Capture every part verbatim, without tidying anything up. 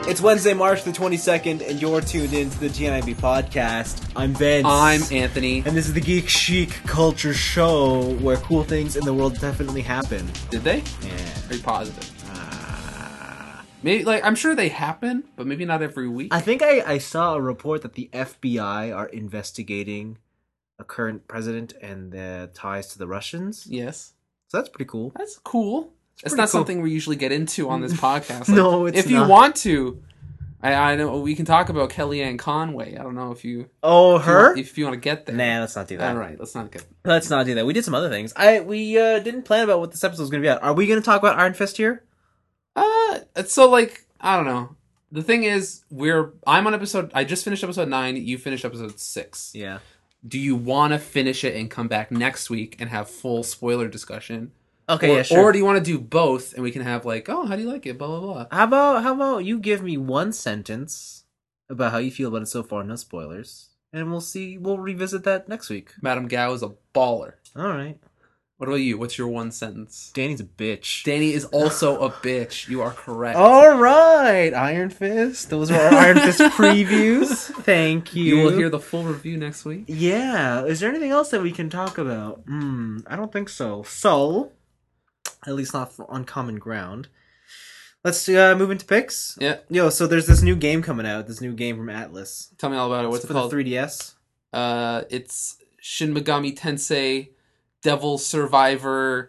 It's Wednesday, March the twenty-second, and you're tuned in to the G N I B podcast. I'm Vince. I'm Anthony. And this is the Geek Chic Culture Show, where cool things in the world definitely happen. Did they? Yeah. Very positive. Uh, Maybe, like, I'm sure they happen, but maybe not every week. I think I, I saw a report that the F B I are investigating a current president and the ties to the Russians. Yes. So that's pretty cool. That's cool. It's pretty not cool. something we usually get into on this podcast. Like, No, it's if not. you want to, I, I know we can talk about Kellyanne Conway. I don't know if you Oh, if you her? want- if you want to get there. Nah, let's not do that. All right, let's not get. Let's not do that. We did some other things. I we uh, didn't plan about what this episode was going to be at. Are we going to talk about Iron Fist here? Uh, so like I don't know. The thing is, we're I'm on episode. I just finished episode nine. You finished episode six. Yeah. Do you want to finish it and come back next week and have full spoiler discussion? Okay, or, yeah, sure. Or do you want to do both and we can have like, oh, how do you like it? Blah blah blah. How about how about you give me one sentence about how you feel about it so far, no spoilers, and we'll see. We'll revisit that next week. Madame Gao is a baller. All right. What about you? What's your one sentence? Danny's a bitch. Danny is also a bitch. You are correct. All right, Iron Fist. Those were our Iron Fist previews. Thank you. You will hear the full review next week. Yeah. Is there anything else that we can talk about? Hmm. I don't think so. So, at least not on common ground. Let's uh, move into picks. Yeah. Yo, so there's this new game coming out. This new game from Atlas. Tell me all about it. What's It's it for called? the three D S. Uh, it's Shin Megami Tensei Devil Survivor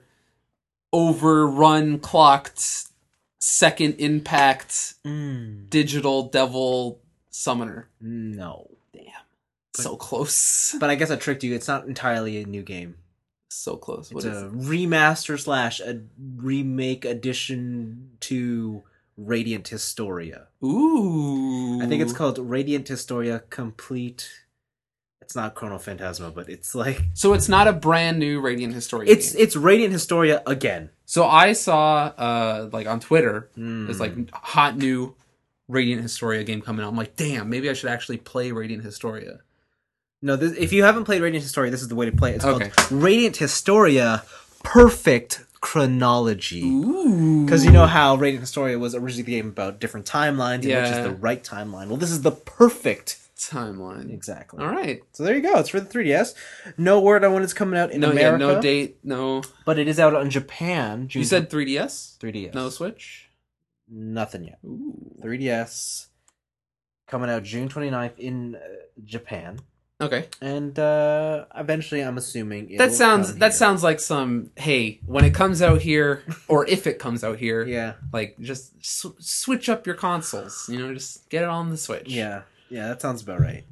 Overrun Clocked Second Impact Mm. Digital Devil Summoner. No. Damn. So close. But I guess I tricked you. It's not entirely a new game. So close. What It's is a it? remaster slash a remake addition to Radiant Historia. Ooh. I think it's called Radiant Historia Complete. It's not Chrono Phantasma, but it's like So it's not a brand new Radiant Historia it's game. it's Radiant Historia again. So I saw uh like on Twitter Mm. there's like hot new Radiant Historia game coming out. I'm like, damn, maybe I should actually play Radiant Historia. No, this, if you haven't played Radiant Historia, this is the way to play it. It's Okay. called Radiant Historia Perfect Chronology. Ooh. Because you know how Radiant Historia was originally the game about different timelines, and which Yeah. is the right timeline. Well, this is the perfect Timeline. exactly. All right. So there you go. It's for the three D S. No word on when it's coming out in No, America. yeah, no date, no. But it is out in Japan. June You said three D S? three D S. No Switch? Nothing yet. Ooh. three D S coming out June twenty-ninth in uh, Japan. Okay. And uh, eventually, I'm assuming That it'll sounds come that here. sounds like some hey, when it comes out here or if it comes out here, Yeah, like just sw- switch up your consoles, you know, just get it on the Switch. yeah, yeah. That sounds about right.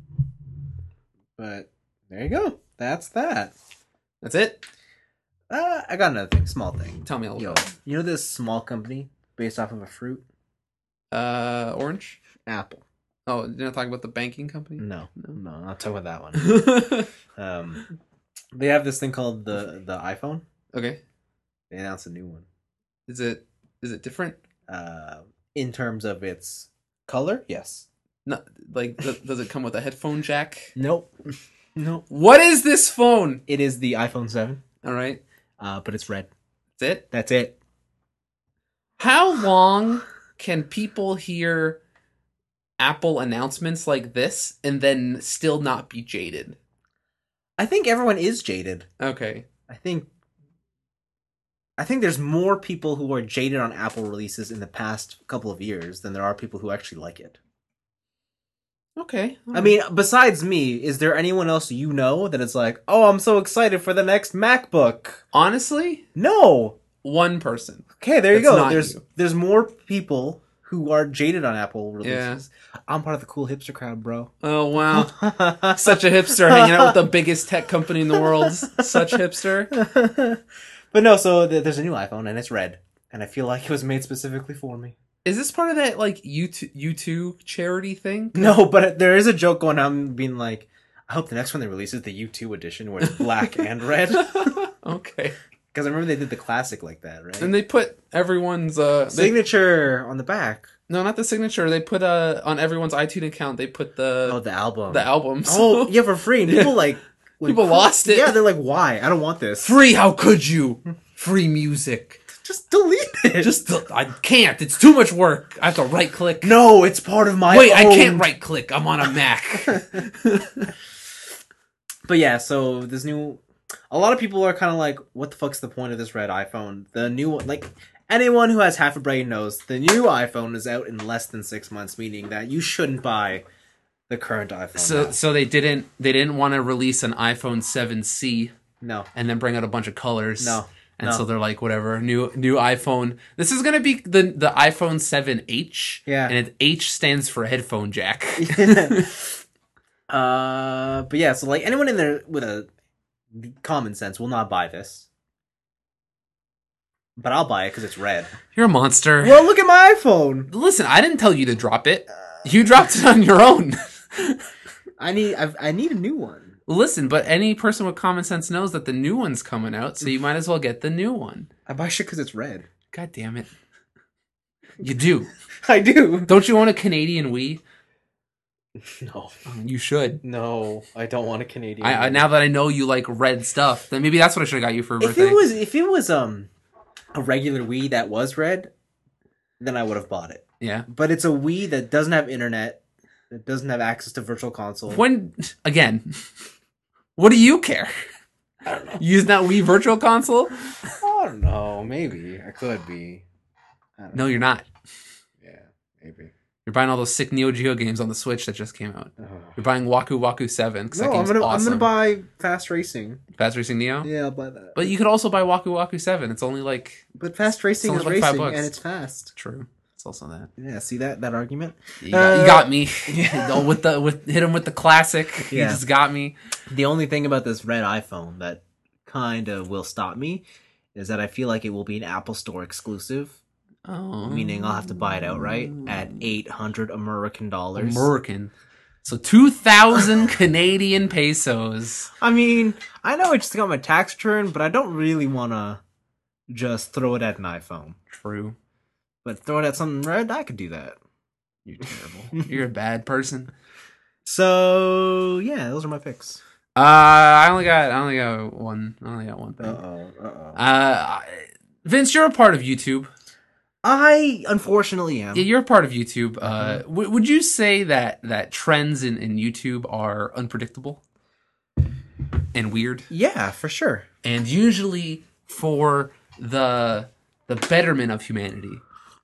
But there you go. That's that. That's it. Uh, I got another thing. Small thing. Tell me all Yo, about it. you know this small company based off of a fruit? Uh Orange? Apple. Oh, didn't I talk about the banking company? No, No. no, not talking about that one. Um, they have this thing called the the iPhone. Okay. They announced a new one. Is it is it different? Uh, in terms of its color, yes. Not like th- does it come with a headphone jack? Nope. Nope. What is this phone? It is the iPhone seven, All right. uh, but it's red. That's it. That's it. How long can people hear Apple announcements like this and then still not be jaded? I think everyone is jaded. Okay. I think. I think there's more people who are jaded on Apple releases in the past couple of years than there are people who actually like it. Okay. I mean, besides me, is there anyone else you know that is like, oh, I'm so excited for the next MacBook? honestly, No. one person. Okay, there you That's go. not There's you. there's more people who are jaded on Apple releases. I'm part of the cool hipster crowd, bro. Oh, wow. Such a hipster hanging out with the biggest tech company in the world. Such hipster. But no, so th- there's a new iPhone and it's red, and I feel like it was made specifically for me. Is this part of that, like, U two, U two charity thing? No, but there is a joke going on being like, I hope the next one they release is the U two edition where it's black and red. Okay. Because I remember they did the classic like that, right? And they put everyone's, uh... They, Signature on the back. no, not the signature. They put, uh... on everyone's iTunes account, they put the... Oh, the album. the albums. Oh, yeah, for free. And people like... went People cra- lost it. Yeah, they're like, why? I don't want this. Free, how could you? Free music. Just delete it. Just I can't. It's too much work. I have to right click. no, it's part of my. Wait, I own- can't right click. I'm on a Mac. But yeah, so this new, a lot of people are kind of like, what the fuck's the point of this red iPhone? The new one, like, anyone who has half a brain knows the new iPhone is out in less than six months, meaning that you shouldn't buy the current iPhone. So now. so they didn't they didn't want to release an iPhone seven C no, and then bring out a bunch of colors. no, And no. so they're like, whatever, new new iPhone. This is gonna be the the iPhone seven H. Yeah. And it, H stands for headphone jack. uh, but yeah, so like anyone in there with a common sense will not buy this. But I'll buy it because it's red. You're a monster. Well, look at my iPhone. Listen, I didn't tell you to drop it. You dropped it on your own. I need I've, I need a new one. Listen, but any person with common sense knows that the new one's coming out, so you might as well get the new one. I buy shit because it's red. God damn it. You do. I do. Don't you want a Canadian Wii? No. You should. No, I don't want a Canadian. I, I now that I know you like red stuff, then maybe that's what I should have got you for a if birthday. it was if it was um a regular Wii that was red, then I would have bought it. Yeah. But it's a Wii that doesn't have internet, that doesn't have access to Virtual Console. When again, what do you care? I don't know. Use that Wii Virtual Console? I don't know. Maybe I could be. I don't No, know. you're not. Yeah, maybe. You're buying all those sick Neo Geo games on the Switch that just came out. Oh. You're buying Waku Waku seven because No, that I'm game's gonna awesome. I'm gonna buy Fast Racing. Fast Racing Neo. Yeah, I'll buy that. But you could also buy Waku Waku seven. It's only like But Fast Racing only is like five racing bucks. and it's fast. true. It's also that. Yeah, see that that argument? You got, you Uh, got me. yeah. No, with the with hit him with the classic. You Yeah. just got me. The only thing about this red iPhone that kind of will stop me is that I feel like it will be an Apple Store exclusive, Oh, meaning I'll have to buy it outright at eight hundred American dollars. American. So two thousand Canadian pesos. I mean, I know I just got my tax return, but I don't really want to just throw it at an iPhone. True. But throw it at something red, I could do that. You're terrible. You're a bad person. So yeah, those are my picks. Uh, I only got I only got one. I only got one thing. oh, uh oh. Uh, Vince, you're a part of YouTube. I unfortunately am. Yeah, you're a part of YouTube. Uh, w- would you say that that trends in, in YouTube are unpredictable and weird, Yeah, for sure. and usually for the the betterment of humanity?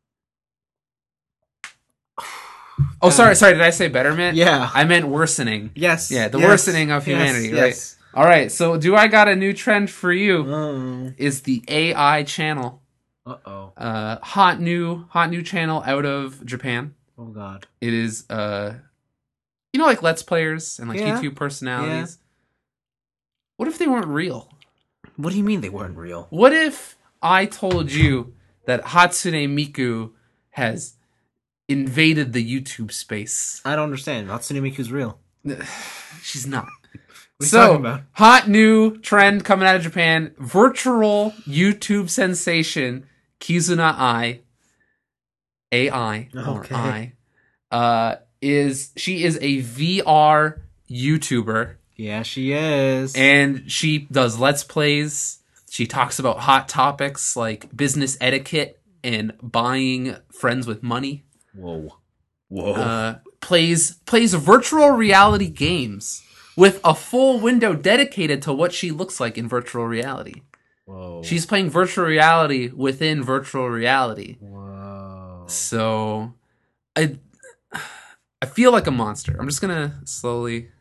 Oh, sorry, sorry. Did I say betterment? Yeah. I meant worsening. Yes. Yeah, the yes, worsening of yes, humanity, yes. All right. So, do I got a new trend for you? Oh. Is the A I channel? Uh oh. Uh, hot new, hot new channel out of Japan. Oh god. It is, uh, you know, like Let's Players and like Yeah. YouTube personalities. What if they weren't real? What do you mean they weren't real? What if I told you that Hatsune Miku has invaded the YouTube space? I don't understand. Hatsune Miku's real. She's not. What are you So, talking about? hot new trend coming out of Japan. Virtual YouTube sensation Kizuna Ai, A I, or Okay. I, uh, is, she is a V R YouTuber, Yeah, she is. and she does Let's Plays. She talks about hot topics like business etiquette and buying friends with money. Whoa. Whoa. Uh, plays plays virtual reality games with a full window dedicated to what she looks like in virtual reality. Whoa. She's playing virtual reality within virtual reality. Whoa. So, I I feel like a monster. I'm just gonna slowly.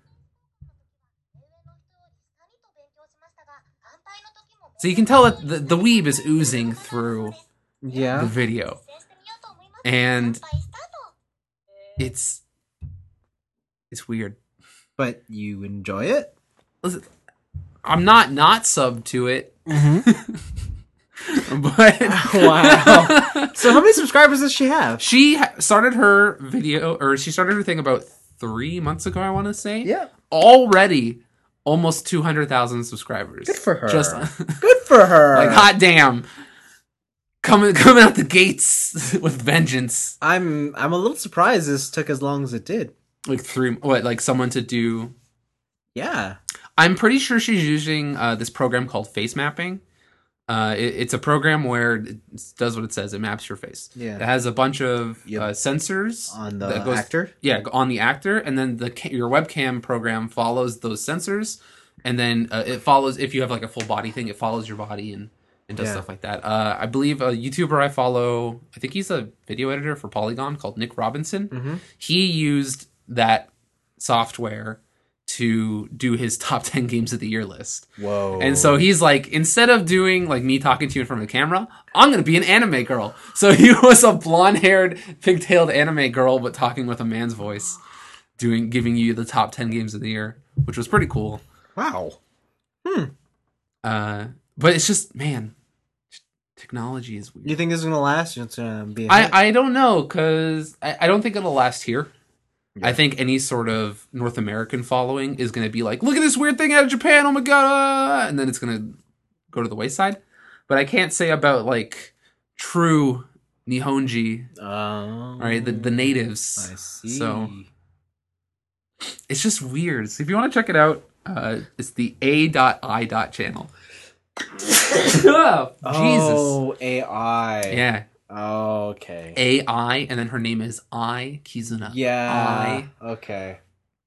So you can tell that the, the weeb is oozing through the Yeah. video, and it's it's weird. But you enjoy it? Listen, I'm not not sub to it, Mm-hmm. but Wow. So how many subscribers does she have? she ha- started her video, or she started her thing about three months ago, I want to say. Yeah. Already almost two hundred thousand subscribers. Good for her. Just Good for her. like, hot damn. Coming, coming out the gates with vengeance. I'm I'm a little surprised this took as long as it did. Like three, what, like someone to do. Yeah. I'm pretty sure she's using uh, this program called face mapping. Uh, it, it's a program where it does what it says. It maps your face. Yeah. It has a bunch of Yep. uh, sensors On the that goes- actor? Yeah, on the actor, and then the ca- your webcam program follows those sensors, and then uh, it follows if you have like a full body thing. It follows your body and, and does Yeah. stuff like that. Uh, I believe a YouTuber I follow, I think he's a video editor for Polygon called Nick Robinson. Mm-hmm. He used that software to do his top ten games of the year list. Whoa. And so he's like, instead of doing like me talking to you in front of the camera, I'm going to be an anime girl. So he was a blonde haired, pigtailed anime girl, but talking with a man's voice, doing, giving you the top ten games of the year, which was pretty cool. Wow. Hmm. Uh, but it's just, man, technology is weird. You think this is going to last? It's going to be a hit? I, I don't know, because I, I don't think it'll last here. Yeah. I think any sort of North American following is going to be like, look at this weird thing out of Japan, oh my god, ah," and then it's going to go to the wayside. But I can't say about like true Nihonji, Um, right? The the natives. I see. So it's just weird. So if you want to check it out, uh, it's the A I channel. Oh, Oh, A I. Jesus. Yeah. Oh, okay. A I, and then her name is I Kizuna. Yeah. I. Okay.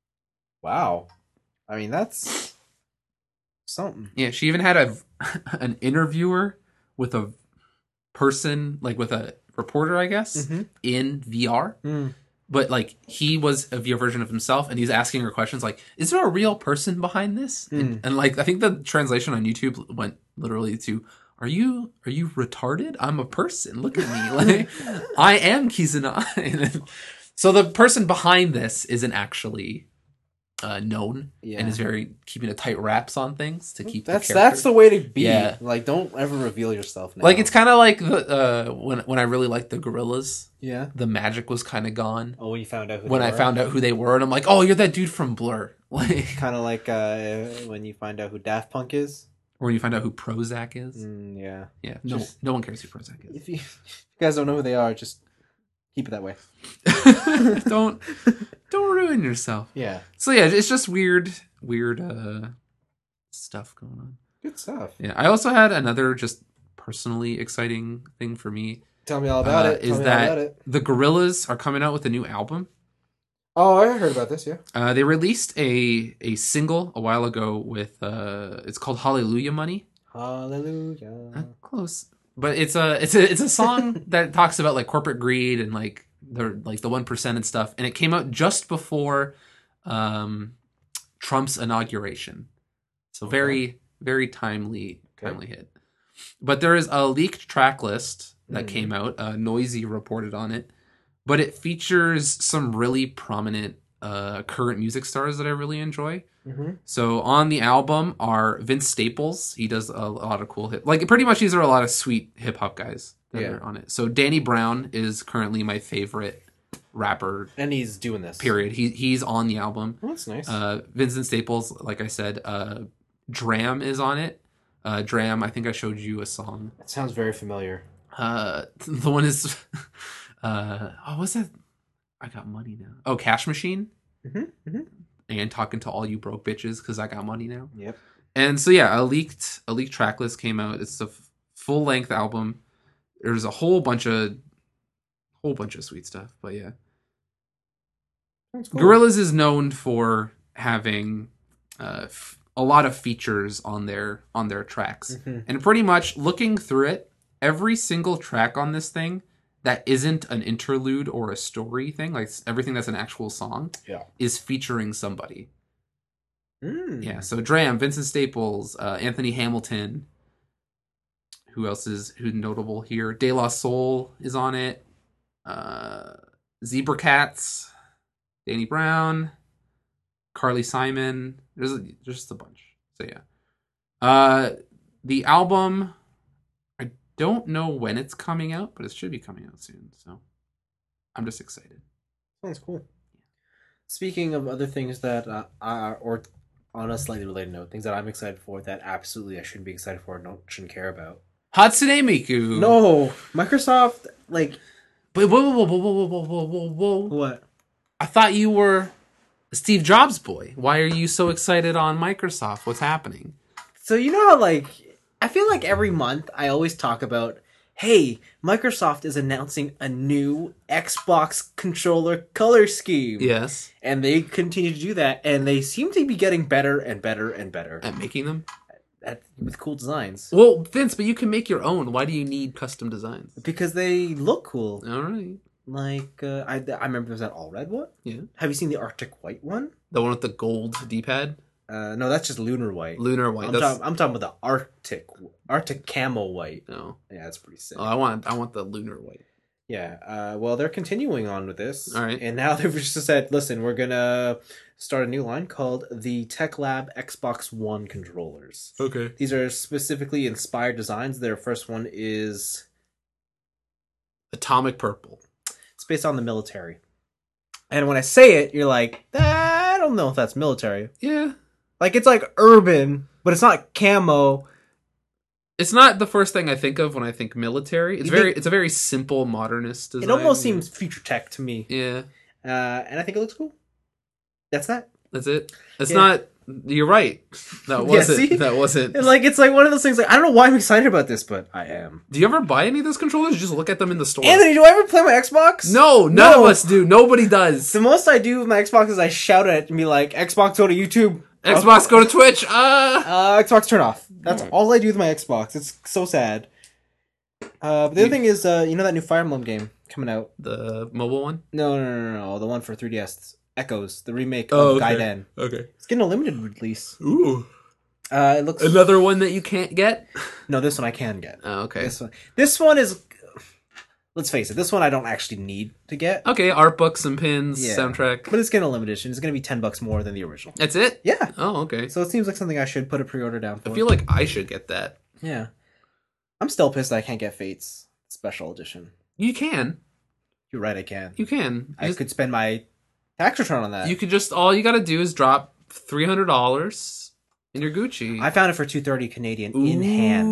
Wow. I mean, that's something. Yeah, she even had a an interviewer with a person, like with a reporter, I guess, Mhm. in V R. Mm. But like he was a V R version of himself, and he's asking her questions like, "Is there a real person behind this?" Mm. And, and like I think the translation on YouTube went literally to, "Are you are you retarded? I'm a person. Look at me. Like I am Kizuna." And then- so the person behind this isn't actually uh, known, Yeah. and is very keeping a tight wraps on things to keep. That's the that's character. the way to be. Yeah. Like, don't ever reveal yourself now. Like it's kind of like the uh, when when I really liked the Gorillas, yeah. the magic was kind of gone. Oh, when you found out who When they I were? found out who they were, and I'm like, oh, you're that dude from Blur. Like, Kind of like uh, when you find out who Daft Punk is. or when you find out who Prozac is. Mm, yeah. Yeah, no, Just- no one cares who Prozac is. If you, if you guys don't know who they are, just keep it that way. don't don't ruin yourself. Yeah. So yeah, it's just weird, weird uh, stuff going on. Good stuff. Yeah, I also had another just personally exciting thing for me. Tell me all about Uh, it. Tell is me that- all about it. The Gorillas are coming out with a new album. Oh, I heard about this. Yeah. Uh, they released a a single a while ago with uh, it's called Hallelujah Money. Hallelujah. Uh, close, but it's a it's a it's a song that talks about like corporate greed and like the like the one percent and stuff. And it came out just before um, Trump's inauguration, so very very timely Okay. timely hit. But there is a leaked track list that Mhm. came out. Uh, Noisy reported on it, but it features some really prominent uh, current music stars that I really enjoy. Mm-hmm. So on the album are Vince Staples. He does a, a lot of cool hip, like pretty much these are a lot of sweet hip hop guys that Yeah. are on it. So Danny Brown is currently my favorite rapper. And he's doing this. Period. He he's on the album. Oh, that's nice. Uh, Vincent Staples, like I said, uh, Dram is on it. Uh, Dram, I think I showed you a song. That sounds very familiar. Uh, the one is, uh, oh, what's that? I got money now. Oh, Cash Machine. Mm-hmm. Mm-hmm. And talking to all you broke bitches because I got money now. Yep. And so yeah, a leaked a leaked track list came out. It's a f- full length album. There's a whole bunch of whole bunch of sweet stuff. But yeah, That's cool. Gorillaz is known for having uh, f- a lot of features on their on their tracks, Mhm. and pretty much looking through it, every single track on this thing that isn't an interlude or a story thing, like everything that's an actual song, Yeah. is featuring somebody. Mm. Yeah, so Dram, Vincent Staples, uh, Anthony Hamilton. Who else is who's notable here? De La Soul is on it. Uh, Zebra Cats, Danny Brown, Carly Simon. There's, a, there's just a bunch. So yeah, uh, the album. I don't know when it's coming out, but it should be coming out soon. So I'm just excited. Sounds cool. Speaking of other things that uh, are, or on a slightly related note, things that I'm excited for that absolutely I shouldn't be excited for and don't, shouldn't care about. Hatsune Miku. No, Microsoft, like, But whoa, whoa, whoa, whoa, whoa, whoa, whoa, whoa. what? I thought you were a Steve Jobs boy. Why are you so excited on Microsoft? What's happening? So you know how, like, I feel like every month I always talk about, hey, Microsoft is announcing a new Xbox controller color scheme. Yes. And they continue to do that, and they seem to be getting better and better and better. At making them? At, with cool designs. Well, Vince, but you can make your own. Why do you need custom designs? Because they look cool. All right. Like, uh, I, I remember there's that all red one. Yeah. Have you seen the Arctic White one? The one with the gold D-pad? Uh, no, that's just Lunar White. Lunar White. I'm, That's... talking, I'm talking about the Arctic Arctic Camo White. No. Yeah, that's pretty sick. Oh, I want I want the Lunar White. Yeah. Uh, well, they're continuing on with this. All right. And now they've just said, listen, we're going to start a new line called the Tech Lab Xbox One controllers. Okay. These are specifically inspired designs. Their first one is... Atomic Purple. It's based on the military. And when I say it, you're like, ah, I don't know if that's military. Yeah. Like, it's like urban, but it's not camo. It's not the first thing I think of when I think military. It's You very think- it's a very simple modernist design. It almost seems future tech to me. Yeah. Uh, and I think it looks cool. That's that. That's it. It's Yeah. not you're right. That Yeah, wasn't see? that wasn't And like, it's like one of those things, like, I don't know why I'm excited about this, but I am. Do you ever buy any of those controllers? You just look at them in the store. Anthony, do I ever play my Xbox? No, none No. of us do. Nobody does. The most I do with my Xbox is I shout at it and be like, Xbox, go to YouTube. Xbox, go to Twitch. Uh Uh, Xbox, turn off. That's Alright. all I do with my Xbox. It's so sad. Uh, but the other thing is, uh, you know that new Fire Emblem game coming out? the mobile one? No, no, no, no, no. The one for three D S. Echoes, the remake Oh, of okay. Gaiden. Okay. It's getting a limited release. Ooh. Uh, it looks... Another one that you can't get? No, this one I can get. Oh, okay. This one. This one is... Let's face it, this one I don't actually need to get. Okay, art books and pins, Yeah. soundtrack. But it's getting a limited edition. It's going to be ten bucks more than the original. That's it? Yeah. Oh, okay. So it seems like something I should put a pre-order down for. I feel like I should get that. Yeah. I'm still pissed that I can't get Fates Special Edition. You can. You're right, I can. You can. I Just- could spend my tax return on that. You could just all you got to do is drop three hundred dollars in your Gucci. I found it for two hundred thirty Canadian in hand,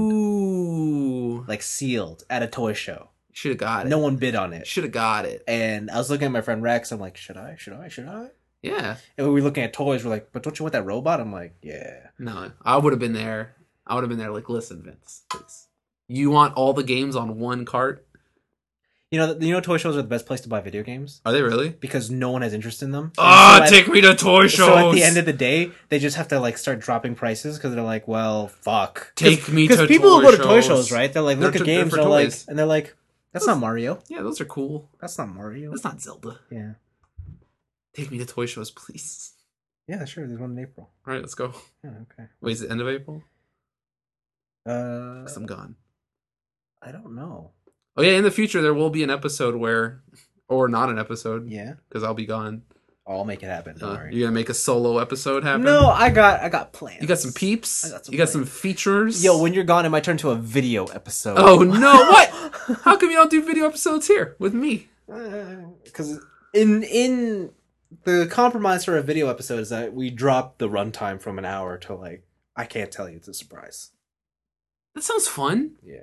Ooh, like sealed at a toy show. should have got it. No one bid on it. Should have got it. And I was looking at my friend Rex. I'm like, should I? Should I? Should I? Yeah. And we were looking at toys. We're like, but don't you want that robot? I'm like, yeah. No, I would have been there. I would have been there. Like, listen, Vince, please. You want all the games on one cart? You know, you know, toy shows are the best place to buy video games Are they really? because no one has interest in them. Ah, And so at- take me to toy shows. So at the end of the day, they just have to like start dropping prices because they're like, well, fuck. Take me Because to people toy will go to toy shows. shows, right? They're like, look They're at to- they're games, for and they're like, toys. and they're like, that's not Mario. Yeah, those are cool. That's not Mario. That's not Zelda. Yeah. Take me to toy shows, please. Yeah, sure. There's one in April. All right, let's go. Yeah, okay. Wait, is it end of April? Uh, Because I'm gone. I don't know. Oh yeah, in the future there will be an episode where, or not an episode, Yeah, because I'll be gone. I'll make it happen. Don't Uh, worry. you're gonna make a solo episode happen. No, I got, I got plans. You got some peeps. I got some you got plans. some features. Yo, when you're gone, it might turn to a video episode. Oh no! What? How come you don't do video episodes here with me? Because in in the compromise for a video episode is that we drop the runtime from an hour to like I can't tell you. It's a surprise. That sounds fun. Yeah,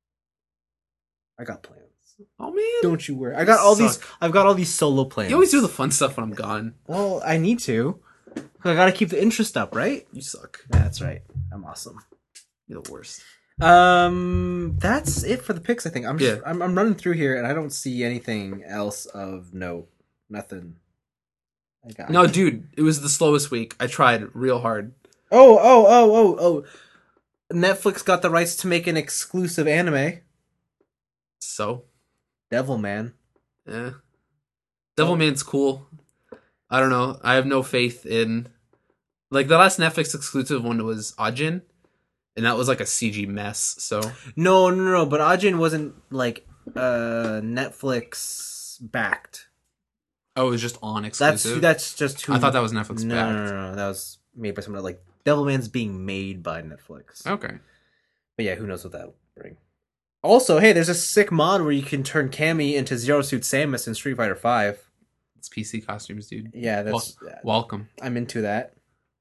I got plans. Oh man! Don't you worry. I got all these. Suck. I've got all these solo plans. You always do the fun stuff when I'm gone. Well, I need to. I gotta keep the interest up, right? You suck. That's right. I'm awesome. You're the worst. Um, that's it for the picks. I think I'm just, Yeah. I'm I'm running through here and I don't see anything else of note. Nothing. I got No, dude, it was the slowest week. I tried real hard. Oh oh oh oh oh. Netflix got the rights to make an exclusive anime. So, Devilman. yeah. Devilman's cool. I don't know. I have no faith in... Like, the last Netflix exclusive one was Ajin, and that was like a C G mess, so... No no no. But Ajin wasn't like uh Netflix backed. Oh, it was just on That's exclusive? that's just who. I thought that was Netflix no, backed. no no no. That was made by someone like Devilman's being made by Netflix. Okay. But yeah, who knows what that'll bring. Also, hey, there's a sick mod where you can turn Cammy into Zero Suit Samus in Street Fighter Five. It's P C costumes, dude. Yeah, that's Welcome. I'm into that.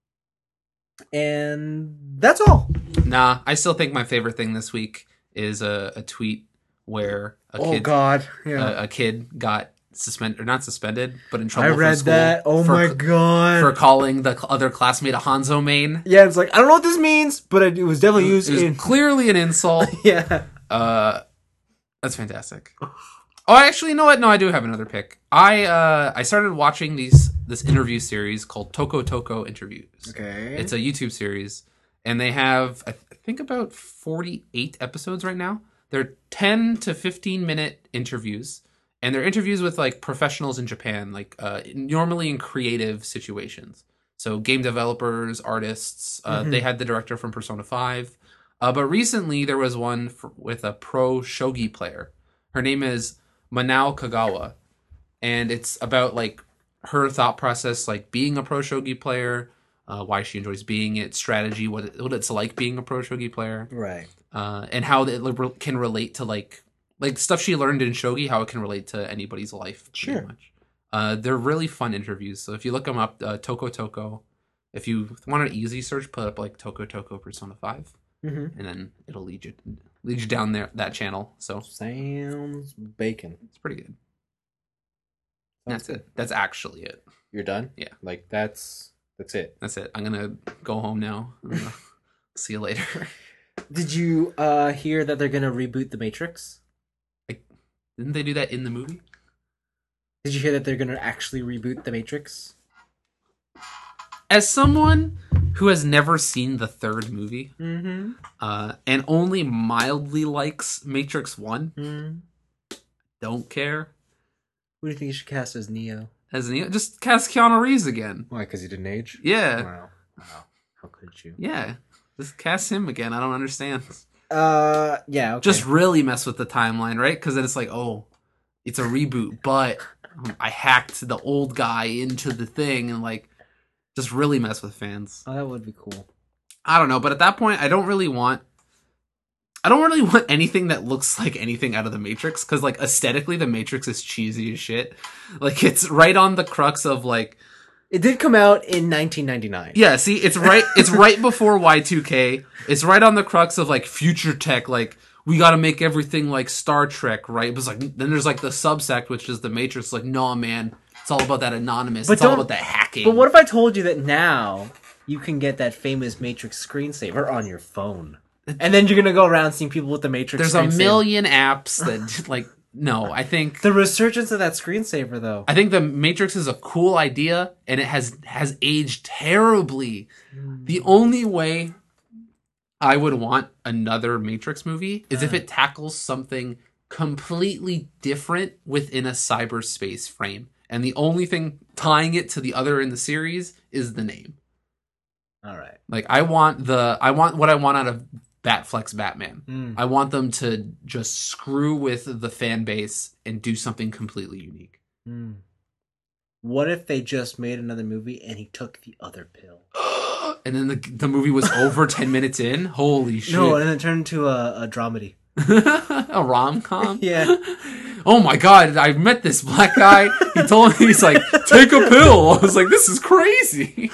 And that's all. Nah, I still think my favorite thing this week is a, a tweet where a Oh kid God, yeah. a, a kid got suspended or not suspended, but in I trouble. read from school that. Oh for, my god! For calling the other classmate a Hanzo main. Yeah, it's like I don't know what this means, but it was definitely used. It was in... clearly an insult. Yeah. Uh, that's fantastic. Oh, actually, you know what? No, I do have another pick. I uh, I started watching these this interview series called Toko Toko Interviews. Okay. It's a YouTube series, and they have I, th- I think about forty-eight episodes right now. They're ten to fifteen minute interviews, and they're interviews with like professionals in Japan, like uh, normally in creative situations. So game developers, artists. Uh, Mhm. They had the director from Persona five, uh, but recently there was one for, with a pro shogi player. Her name is Manao Kagawa, and it's about like her thought process, like being a pro shogi player, uh, why she enjoys being it, strategy, what it, what it's like being a pro shogi player, Right. uh, and how it li- can relate to like like stuff she learned in shogi, how it can relate to anybody's life. Pretty Sure. much. Uh, they're really fun interviews. So if you look them up, uh, Toko Toko. If you want an easy search, put up like Toko Toko Persona five, Mm-hmm. and then it'll lead you lead you down there that channel. So Sounds bacon. it's pretty good. Sounds That's good. it. That's actually it. You're done. Yeah. Like that's that's it. That's it. I'm gonna go home now. I'm gonna see you later. Did you uh hear that they're gonna reboot The Matrix? Didn't they do that in the movie? Did you hear that they're gonna actually reboot The Matrix? As someone who has never seen the third movie, Mm-hmm. uh, and only mildly likes Matrix One, Mm. don't care. Who do you think you should cast as Neo? As an, just cast Keanu Reeves again. Why? Because he didn't age. Yeah, Wow. Wow. How could you? yeah. Just cast him again. I don't understand. Uh. Yeah. Okay. Just really mess with the timeline, right? Because then it's like, oh, it's a reboot, but um, I hacked the old guy into the thing and like just really mess with fans. Oh, that would be cool. I don't know, but at that point, I don't really want. I don't really want anything that looks like anything out of the Matrix because, like, aesthetically, the Matrix is cheesy as shit. Like, it's right on the crux of like. It did come out in nineteen ninety-nine. Yeah, see, it's right. It's right before Y two K. It's right on the crux of like future tech. Like, we got to make everything like Star Trek, right? But it's like then there's like the subsect, which is the Matrix. Like, no, man, it's all about that anonymous. But it's all don't- about that hacking. But what if I told you that now you can get that famous Matrix screensaver on your phone, and then you're gonna go around seeing people with the Matrix? There's a screensaver? million apps that like. No, I think The resurgence of that screensaver, though. I think the Matrix is a cool idea, and it has has aged terribly. The only way I would want another Matrix movie is if it tackles something completely different within a cyberspace frame, and the only thing tying it to the other in the series is the name. All right. Like I want the I want what I want out of Batflex Batman. Mm. I want them to just screw with the fan base and do something completely unique. Mm. What if they just made another movie and he took the other pill? And then the the movie was over ten minutes in. Holy shit! No, and then it turned into a, a dramedy. A rom com. Yeah. Oh my god! I met this black guy. He told me he's like, take a pill. I was like, this is crazy.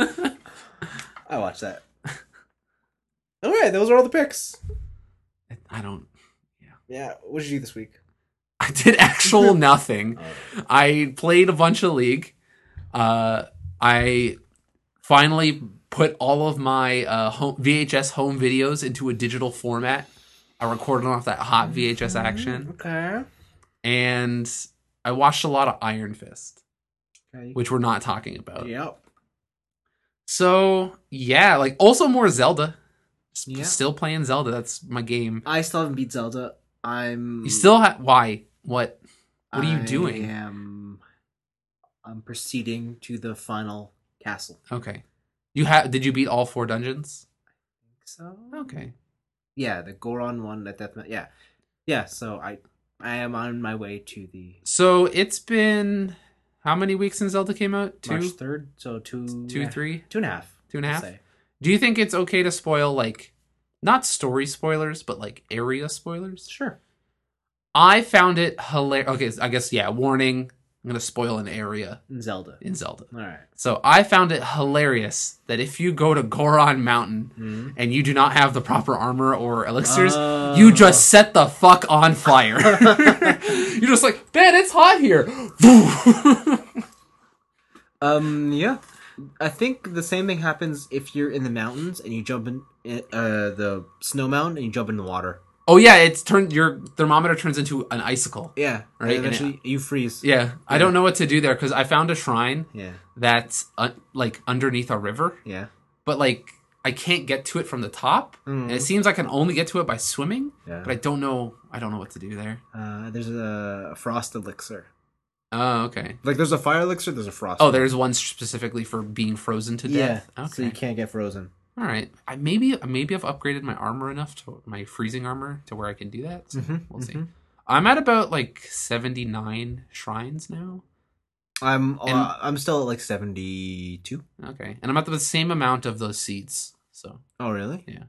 I watched that. All right, those are all the picks. I don't. Yeah, what did you do this week? I did actual nothing. Oh. I played a bunch of League. Uh, I finally put all of my uh, home, V H S home videos into a digital format. I recorded off that hot V H S action. Okay. And I watched a lot of Iron Fist, Okay. which we're not talking about. Yep. So, yeah, like also more Zelda. S- Yeah. Still playing Zelda. That's my game. I still haven't beat Zelda. I'm. You still have. Why? What? What are you I doing? am. I'm proceeding to the final castle. Okay. You have. Did you beat all four dungeons? So. Okay. Yeah, the Goron one, that death. Yeah, yeah. So I, I am on my way to the So it's been how many weeks since Zelda came out? Two, March third. So two, two, yeah, three, two and a half, two and a I'd half. say. Do you think it's okay to spoil like not story spoilers, but like area spoilers? Sure. I found it hilarious. Okay, I guess yeah. Warning: I'm gonna spoil an area In Zelda. in Zelda. All right. So I found it hilarious that if you go to Goron Mountain Mhm. and you do not have the proper armor or elixirs, Oh. you just set the fuck on fire. You're just like, man, it's hot here. Um, yeah. I think the same thing happens if you're in the mountains and you jump in uh, the snow mountain and you jump in the water. Oh yeah, it's turned your thermometer turns into an icicle. Yeah, right. And eventually, and it, you freeze. Yeah, yeah, I don't know what to do there because I found a shrine. Yeah. That's uh, like underneath a river. Yeah. But like I can't get to it from the top, mm. and it seems I can only get to it by swimming. Yeah. But I don't know. I don't know what to do there. Uh, there's a frost elixir. Oh, okay. Like there's a fire elixir, there's a frost. Oh, there's one specifically for being frozen to death. Yeah. Okay. So you can't get frozen. All right. I maybe maybe I've upgraded my armor enough to my freezing armor to where I can do that. So mm-hmm, we'll mm-hmm. see. I'm at about like seventy-nine shrines now. I'm and, uh, I'm still at like seventy-two. Okay, and I'm at the same amount of those seeds. So. Oh really? Yeah.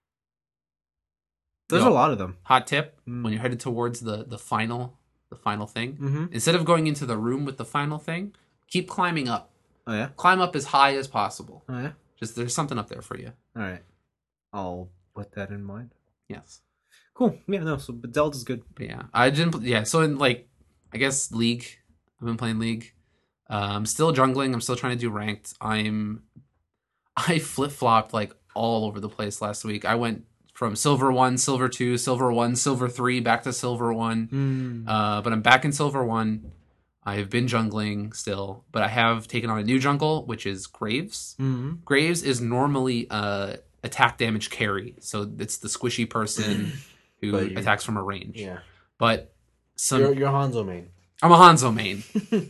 There's Yo, a lot of them. Hot tip: mm. when you're headed towards the the final. The final thing. Mm-hmm. Instead of going into the room with the final thing, keep climbing up. Oh yeah. Climb up as high as possible. Oh yeah. Just there's something up there for you. All right. I'll put that in mind. Yes. Cool. Yeah. No. So, but Zelda's good. But yeah, I didn't. Yeah. So in like, I guess League. I've been playing League. Uh, I'm still jungling. I'm still trying to do ranked. I'm. I flip flopped like all over the place last week. I went. From silver one, silver two, silver one, silver three, back to silver one. Mm. Uh, but I'm back in silver one. I have been jungling still, but I have taken on a new jungle, which is Graves. Mm-hmm. Graves is normally uh, attack damage carry, so it's the squishy person who attacks from a range. Yeah, but some you're, you're Hanzo main. I'm a Hanzo main.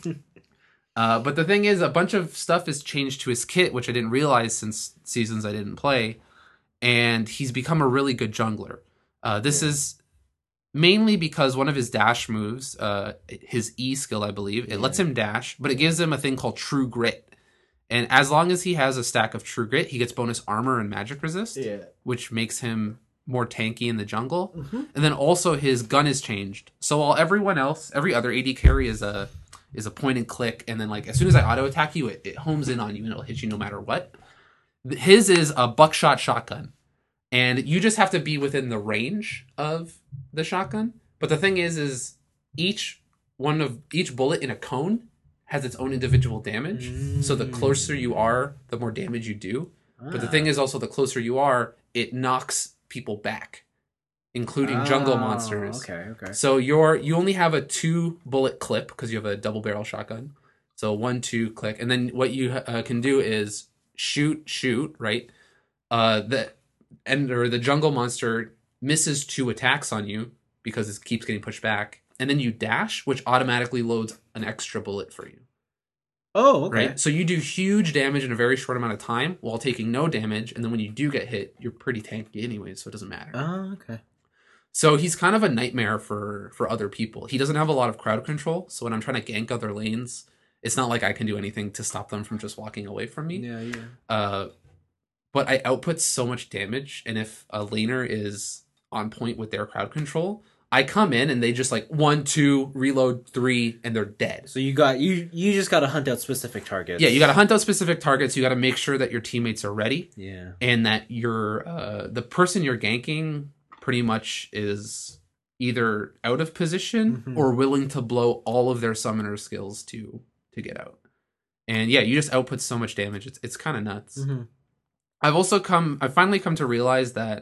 uh, but the thing is, a bunch of stuff has changed to his kit, which I didn't realize since seasons I didn't play. And he's become a really good jungler. Uh, this yeah. is mainly because one of his dash moves, uh, his E skill, I believe, it yeah. lets him dash, but it gives him a thing called True Grit. And as long as he has a stack of True Grit, he gets bonus armor and magic resist, yeah. which makes him more tanky in the jungle. Mm-hmm. And then also his gun is changed. So while everyone else, every other A D carry is a is a point and click, and then like as soon as I auto attack you, it, it homes in on you and it'll hit you no matter what. His is a buckshot shotgun, and you just have to be within the range of the shotgun. But the thing is, is each one of each bullet in a cone has its own individual damage. Mm. So the closer you are, the more damage you do. Ah. But the thing is also, the closer you are, it knocks people back, including oh, jungle monsters. Okay, okay. So you're you only have a two bullet clip because you have a double barrel shotgun. So one, two, click, and then what you uh, can do is shoot, shoot, right? Uh, the and or the jungle monster misses two attacks on you because it keeps getting pushed back, and then you dash, which automatically loads an extra bullet for you. Oh, okay. Right? So you do huge damage in a very short amount of time while taking no damage, and then when you do get hit, you're pretty tanky anyway, so it doesn't matter. Oh, okay. So he's kind of a nightmare for, for other people. He doesn't have a lot of crowd control, so when I'm trying to gank other lanes, it's not like I can do anything to stop them from just walking away from me. Yeah, yeah. Uh, but I output so much damage, and if a laner is on point with their crowd control, I come in and they just like one, two, reload, three, and they're dead. So you got you you just got to hunt out specific targets. Yeah, you got to hunt out specific targets. You got to make sure that your teammates are ready. Yeah, and that you're uh, the person you're ganking pretty much is either out of position mm-hmm. or willing to blow all of their summoner skills to to get out. And yeah, you just output so much damage. It's it's kind of nuts. Mm-hmm. I've also come. I've finally come to realize that.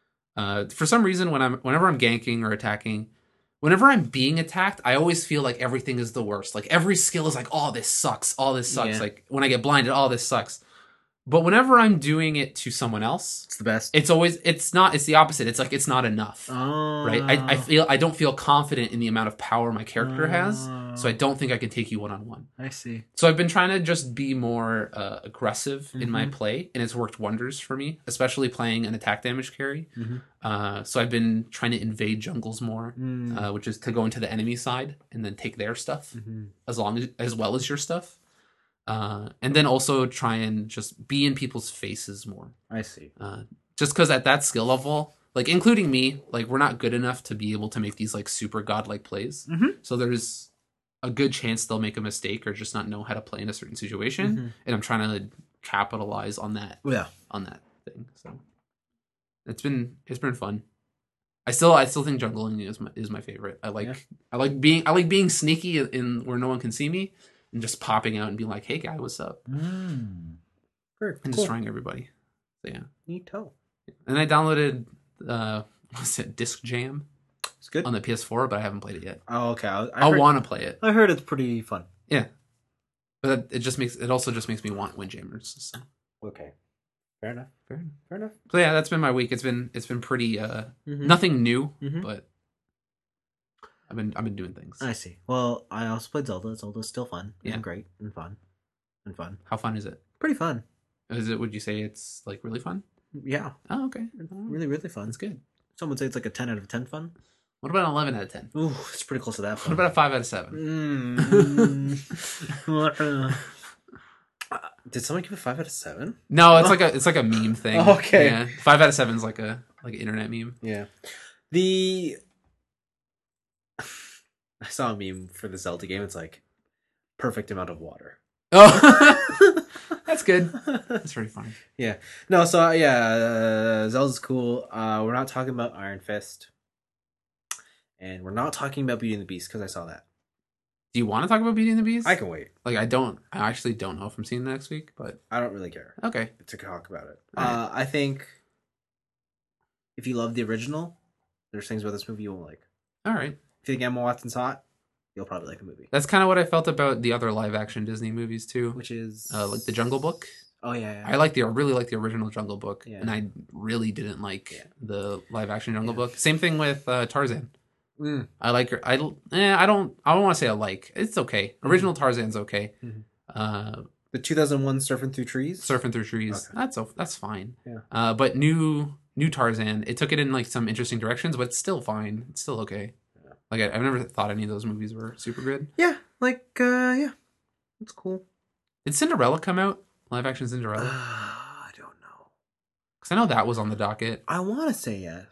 Uh, for some reason, when I'm, whenever I'm ganking or attacking, whenever I'm being attacked, I always feel like everything is the worst. Like every skill is like, oh, this sucks. All this sucks. Yeah. Like when I get blinded, all this sucks. But whenever I'm doing it to someone else, it's the best. It's always, it's not, it's the opposite. It's like, it's not enough. Oh. Right? I, I feel, I don't feel confident in the amount of power my character oh. has. So I don't think I can take you one on one. I see. So I've been trying to just be more uh, aggressive mm-hmm. in my play, and it's worked wonders for me, especially playing an attack damage carry. Mm-hmm. Uh, so I've been trying to invade jungles more, mm. uh, which is to go into the enemy side and then take their stuff mm-hmm. as long as, as well as your stuff. Uh, and then also try and just be in people's faces more. I see. Uh, just because at that skill level, like including me, like we're not good enough to be able to make these like super godlike plays. Mm-hmm. So there's a good chance they'll make a mistake or just not know how to play in a certain situation. Mm-hmm. And I'm trying to capitalize on that. Yeah. On that thing. So it's been, it's been fun. I still I still think jungling is my is my favorite. I like Yeah. I like being I like being sneaky in where no one can see me and just popping out and being like, "Hey guy, what's up?" Mm. Very and cool. destroying everybody. So yeah. Neato. And I downloaded uh what's it, Disc Jam It's good. on the P S four, but I haven't played it yet. Oh, okay. I, I I heard, want to play it. I heard it's pretty fun. Yeah. But it just makes it also just makes me want Windjammers. So. Okay. Fair enough. Fair enough. Fair enough. So yeah, that's been my week. It's been it's been pretty uh Mhm. nothing new, Mhm. but I've been I've been doing things. I see. Well, I also played Zelda. Zelda's still fun. Yeah. And great and fun. And fun. How fun is it? Pretty fun. Is it would you say it's like really fun? Yeah. Oh, okay. Really, really fun. That's good. Some would say it's like a ten out of ten fun. What about an eleven out of ten? Ooh, it's pretty close to that What fun. about a five out of seven? Mm. Uh, Did someone give it five out of seven? No, it's like a it's like a meme thing. Okay. Yeah. Five out of seven is like a like an internet meme. Yeah. The I saw a meme for the Zelda game. It's like perfect amount of water. Oh, that's good. That's pretty funny. Yeah. No, so uh, yeah, uh, Zelda's cool. Uh, we're not talking about Iron Fist. And we're not talking about Beauty and the Beast because I saw that. Do you want to talk about Beauty and the Beast? I can wait. Like I don't. I actually don't know if I'm seeing it next week, but I don't really care okay. to talk about it. All right. Uh, I think if you love the original, there's things about this movie you won't like. All right. If you think Emma Watson's hot, you'll probably like the movie. That's kind of what I felt about the other live action Disney movies too. Which is Uh, like the Jungle Book. Oh yeah, yeah. I like the I really like the original Jungle Book, Yeah. and I really didn't like Yeah. the live action Jungle Yeah. Book. Same thing with uh, Tarzan. Mm. I like her. I eh, I don't I don't want to say I like. It's okay. Original Tarzan's okay. Mhm. Uh, The two thousand one Surfing Through Trees. Surfing Through Trees. Okay. That's o- that's fine. Yeah. Uh, but new new Tarzan, it took it in like some interesting directions, but it's still fine. It's still okay. Yeah. Like I, I've never thought any of those movies were super good. Yeah, like uh, yeah, it's cool. Did Cinderella come out? Live action Cinderella? I don't know. Because I know that was on the docket. I want to say yes.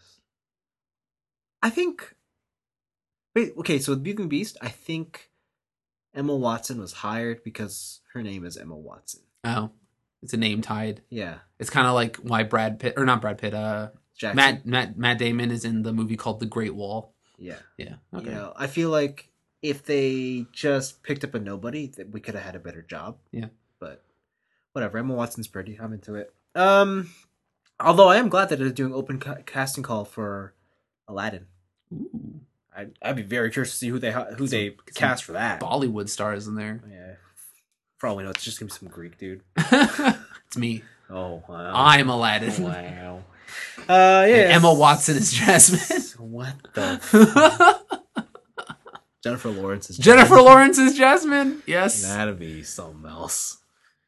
I think. Wait, okay. So with Beauty and the Beast, I think Emma Watson was hired because her name is Emma Watson. Oh, it's a name tied. Yeah, It's kind of like why Brad Pitt or not Brad Pitt. Uh, Jackson. Matt Matt Matt Damon is in the movie called The Great Wall. Yeah. Yeah. Okay. You know, I feel like if they just picked up a nobody, that we could have had a better job. Yeah. But whatever. Emma Watson's pretty. I'm into it. Um, although I am glad that they're doing open ca- casting call for Aladdin. Ooh. I'd, I'd be very curious to see who they who they some cast for that. Bollywood stars in there. Yeah. For all we know, it's just gonna be some Greek dude. It's me. Oh wow. I'm Aladdin. Wow. Uh, yeah. And Emma Watson is Jasmine. What the? Jennifer Lawrence is Jennifer Lawrence is Jasmine. Yes. That'd be something else.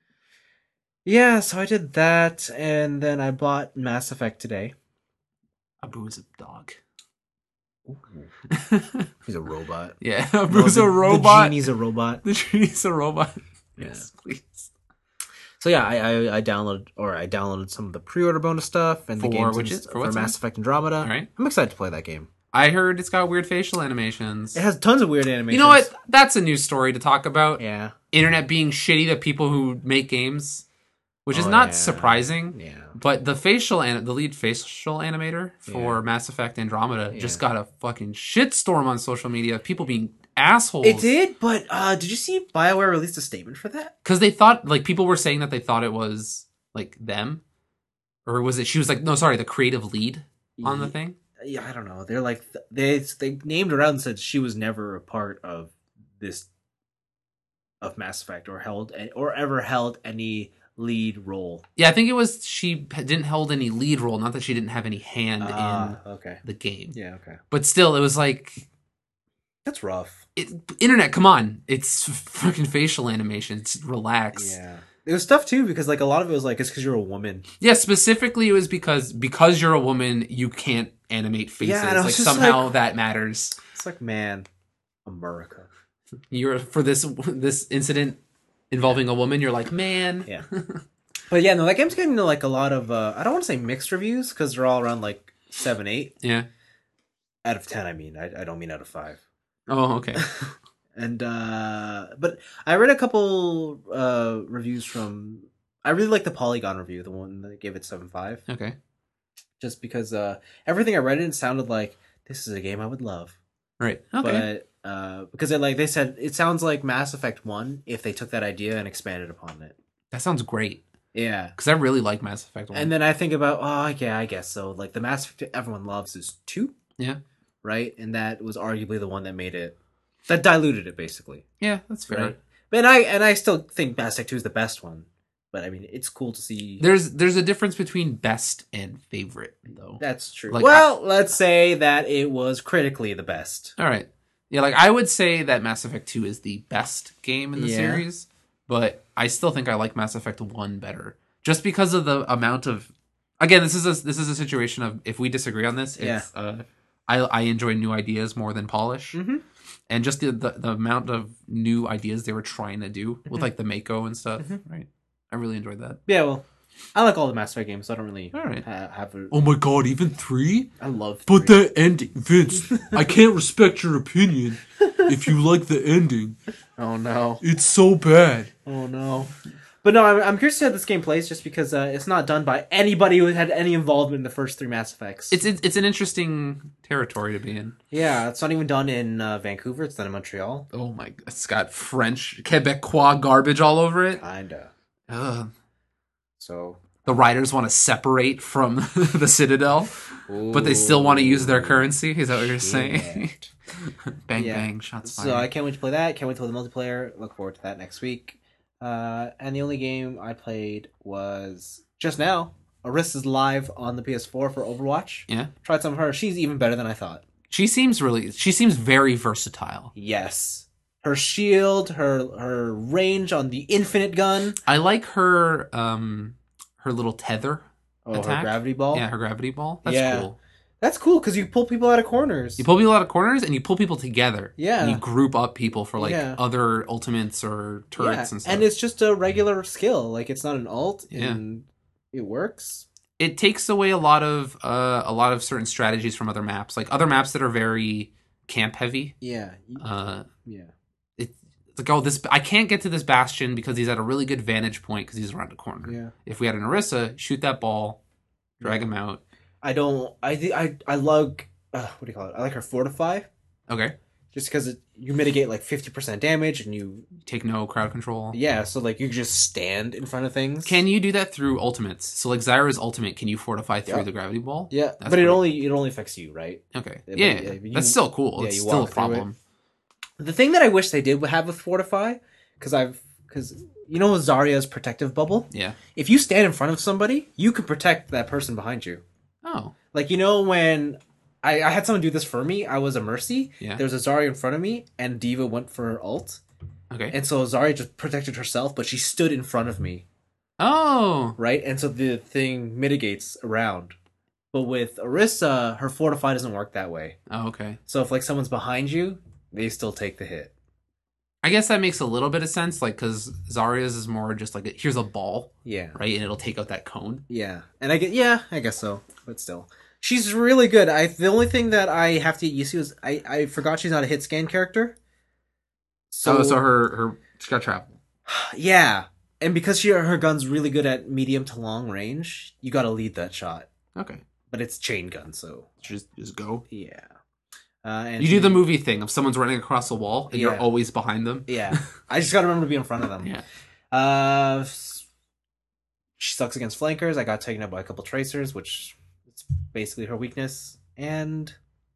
Yeah, so I did that, and then I bought Mass Effect today. Abu is a dog. He's a robot. Yeah, No, Abu's the- a robot. The genie's a robot. The genie's a robot. Yeah. Yes, please. So yeah, I, I I downloaded or I downloaded some of the pre-order bonus stuff and the For games which and is- st- for for what's Mass on? Effect Andromeda. All right. I'm excited to play that game. I heard it's got weird facial animations. It has tons of weird animations. You know what? That's a new story to talk about. Yeah. Internet being shitty to people who make games, which is Oh, not yeah. surprising. Yeah. But the facial and the lead facial animator for Yeah. Mass Effect Andromeda Yeah. just got a fucking shitstorm on social media. People being assholes. It did, but uh, did you see BioWare released a statement for that? Because they thought, like, people were saying that they thought it was, like, them. Or was it, she was like, no, sorry, the creative lead on the Ye- thing? Yeah, I don't know. They're like they they named her out and said she was never a part of this of Mass Effect or held or ever held any lead role. Yeah, I think it was she didn't hold any lead role, not that she didn't have any hand Ah, okay. in the game. Yeah, okay. But still, it was like, That's rough. it, internet, come on. It's fucking facial animations. Relax. Yeah. It was tough too because like a lot of it was like it's because you're a woman. Yeah, specifically it was because because you're a woman, you can't animate faces. Yeah, and I was like just somehow like- that matters. It's like, man, America. You're for this this incident involving a woman, you're like, man. Yeah. But yeah, no, that game's getting like a lot of uh I don't want to say mixed reviews because they're all around like seven, eight. Yeah. Out of ten, I mean. I, I don't mean out of five. Oh, okay. And uh but I read a couple uh reviews from I really like the Polygon review, the one that gave it seven point five. Okay. just because uh, everything I read in sounded like this is a game I would love. Right. Okay. But uh, because it, like they said, it sounds like Mass Effect One if they took that idea and expanded upon it. That sounds great. Yeah, because I really like Mass Effect one. And then I think about, oh yeah, I guess so. Like the Mass Effect everyone loves is two. Yeah. Right, and that was arguably the one that made it, that diluted it basically. Yeah, that's fair. Right? And I and I still think Mass Effect two is the best one. But I mean, it's cool to see. There's there's a difference between best and favorite, though. That's true. Like, well, I, let's say that it was critically the best. All right. Yeah, like I would say that Mass Effect two is the best game in the yeah. series, but I still think I like Mass Effect one better, just because of the amount of. Again, this is a this is a situation of if we disagree on this, it's, yeah. Uh, I I enjoy new ideas more than polish, mm-hmm. and just the, the the amount of new ideas they were trying to do mm-hmm. with like the Mako and stuff, mm-hmm. right? I really enjoyed that. Yeah, well, I like all the Mass Effect games, so I don't really all right. ha- have a... Oh my god, even three? I love three. But that ending, Vince, I can't respect your opinion if you like the ending. Oh no. It's so bad. Oh no. But no, I'm, I'm curious to see how this game plays, just because uh, it's not done by anybody who had any involvement in the first three Mass Effects. It's it's, it's an interesting territory to be in. Yeah, it's not even done in uh, Vancouver, it's done in Montreal. Oh my, it's got French, Quebecois garbage all over it. Kinda. Ugh. So the writers want to separate from the Citadel, Ooh, but they still want to use their currency. Is that what you're saying? Bang yeah. bang, shots fired. So I can't wait to play that. Can't wait to play the multiplayer. Look forward to that next week. Uh, and the only game I played was just now. Arista's live on the P S four for Overwatch. Yeah, tried some of her. She's even better than I thought. She seems really. She seems very versatile. Yes. Her shield, her her range on the infinite gun. I like her um her little tether oh, attack. Her gravity ball. Yeah, her gravity ball. That's yeah. cool. That's cool because you pull people out of corners. You pull people out of corners and you pull people together. Yeah. And you group up people for like yeah. other ultimates or turrets yeah. and stuff. And it's just a regular skill. Like it's not an ult. Yeah. And it works. It takes away a lot of uh a lot of certain strategies from other maps. Like other maps that are very camp heavy. Yeah. Uh yeah. It's like, oh, this I can't get to this bastion because he's at a really good vantage point because he's around a corner. Yeah. If we had an Orisa, shoot that ball, drag yeah. him out. I don't. I think I I love. Uh, what do you call it? I like her fortify. Okay. Just because you mitigate like fifty percent damage and you take no crowd control. Yeah, so like you just stand in front of things. Can you do that through ultimates? So like Zyra's ultimate, can you fortify through yeah. the gravity ball? Yeah, That's but pretty... it only it only affects you, right? Okay. Yeah, yeah, but, yeah. you, that's still cool. Yeah, it's you still a walk problem. The thing that I wish they did have with fortify, because I've because you know Zarya's protective bubble. Yeah. If you stand in front of somebody, you can protect that person behind you. Oh. Like you know when. I, I had someone do this for me. I was a Mercy. Yeah. There was a Zarya in front of me, and Diva went for her ult. Okay. And so Zarya just protected herself, but she stood in front of me. Oh. Right? And so the thing mitigates around. But with Orisa, her fortify doesn't work that way. Oh, okay. So if like someone's behind you, they still take the hit. I guess that makes a little bit of sense, like, because Zarya's is more just like, a, here's a ball. Yeah. Right? And it'll take out that cone. Yeah. And I get, yeah, I guess so. But still. She's really good. I the only thing that I have to get used to is I, I forgot she's not a hit scan character. So, oh, so her her she got travel. Yeah, and because she her gun's really good at medium to long range, you got to lead that shot. Okay, but it's chain gun, so just just go. Yeah, uh, and you she, do the movie thing of someone's running across a wall and yeah. you're always behind them. Yeah, I just got to remember to be in front of them. Yeah. Uh, she sucks against flankers. I got taken out by a couple tracers, which. Basically her weakness, and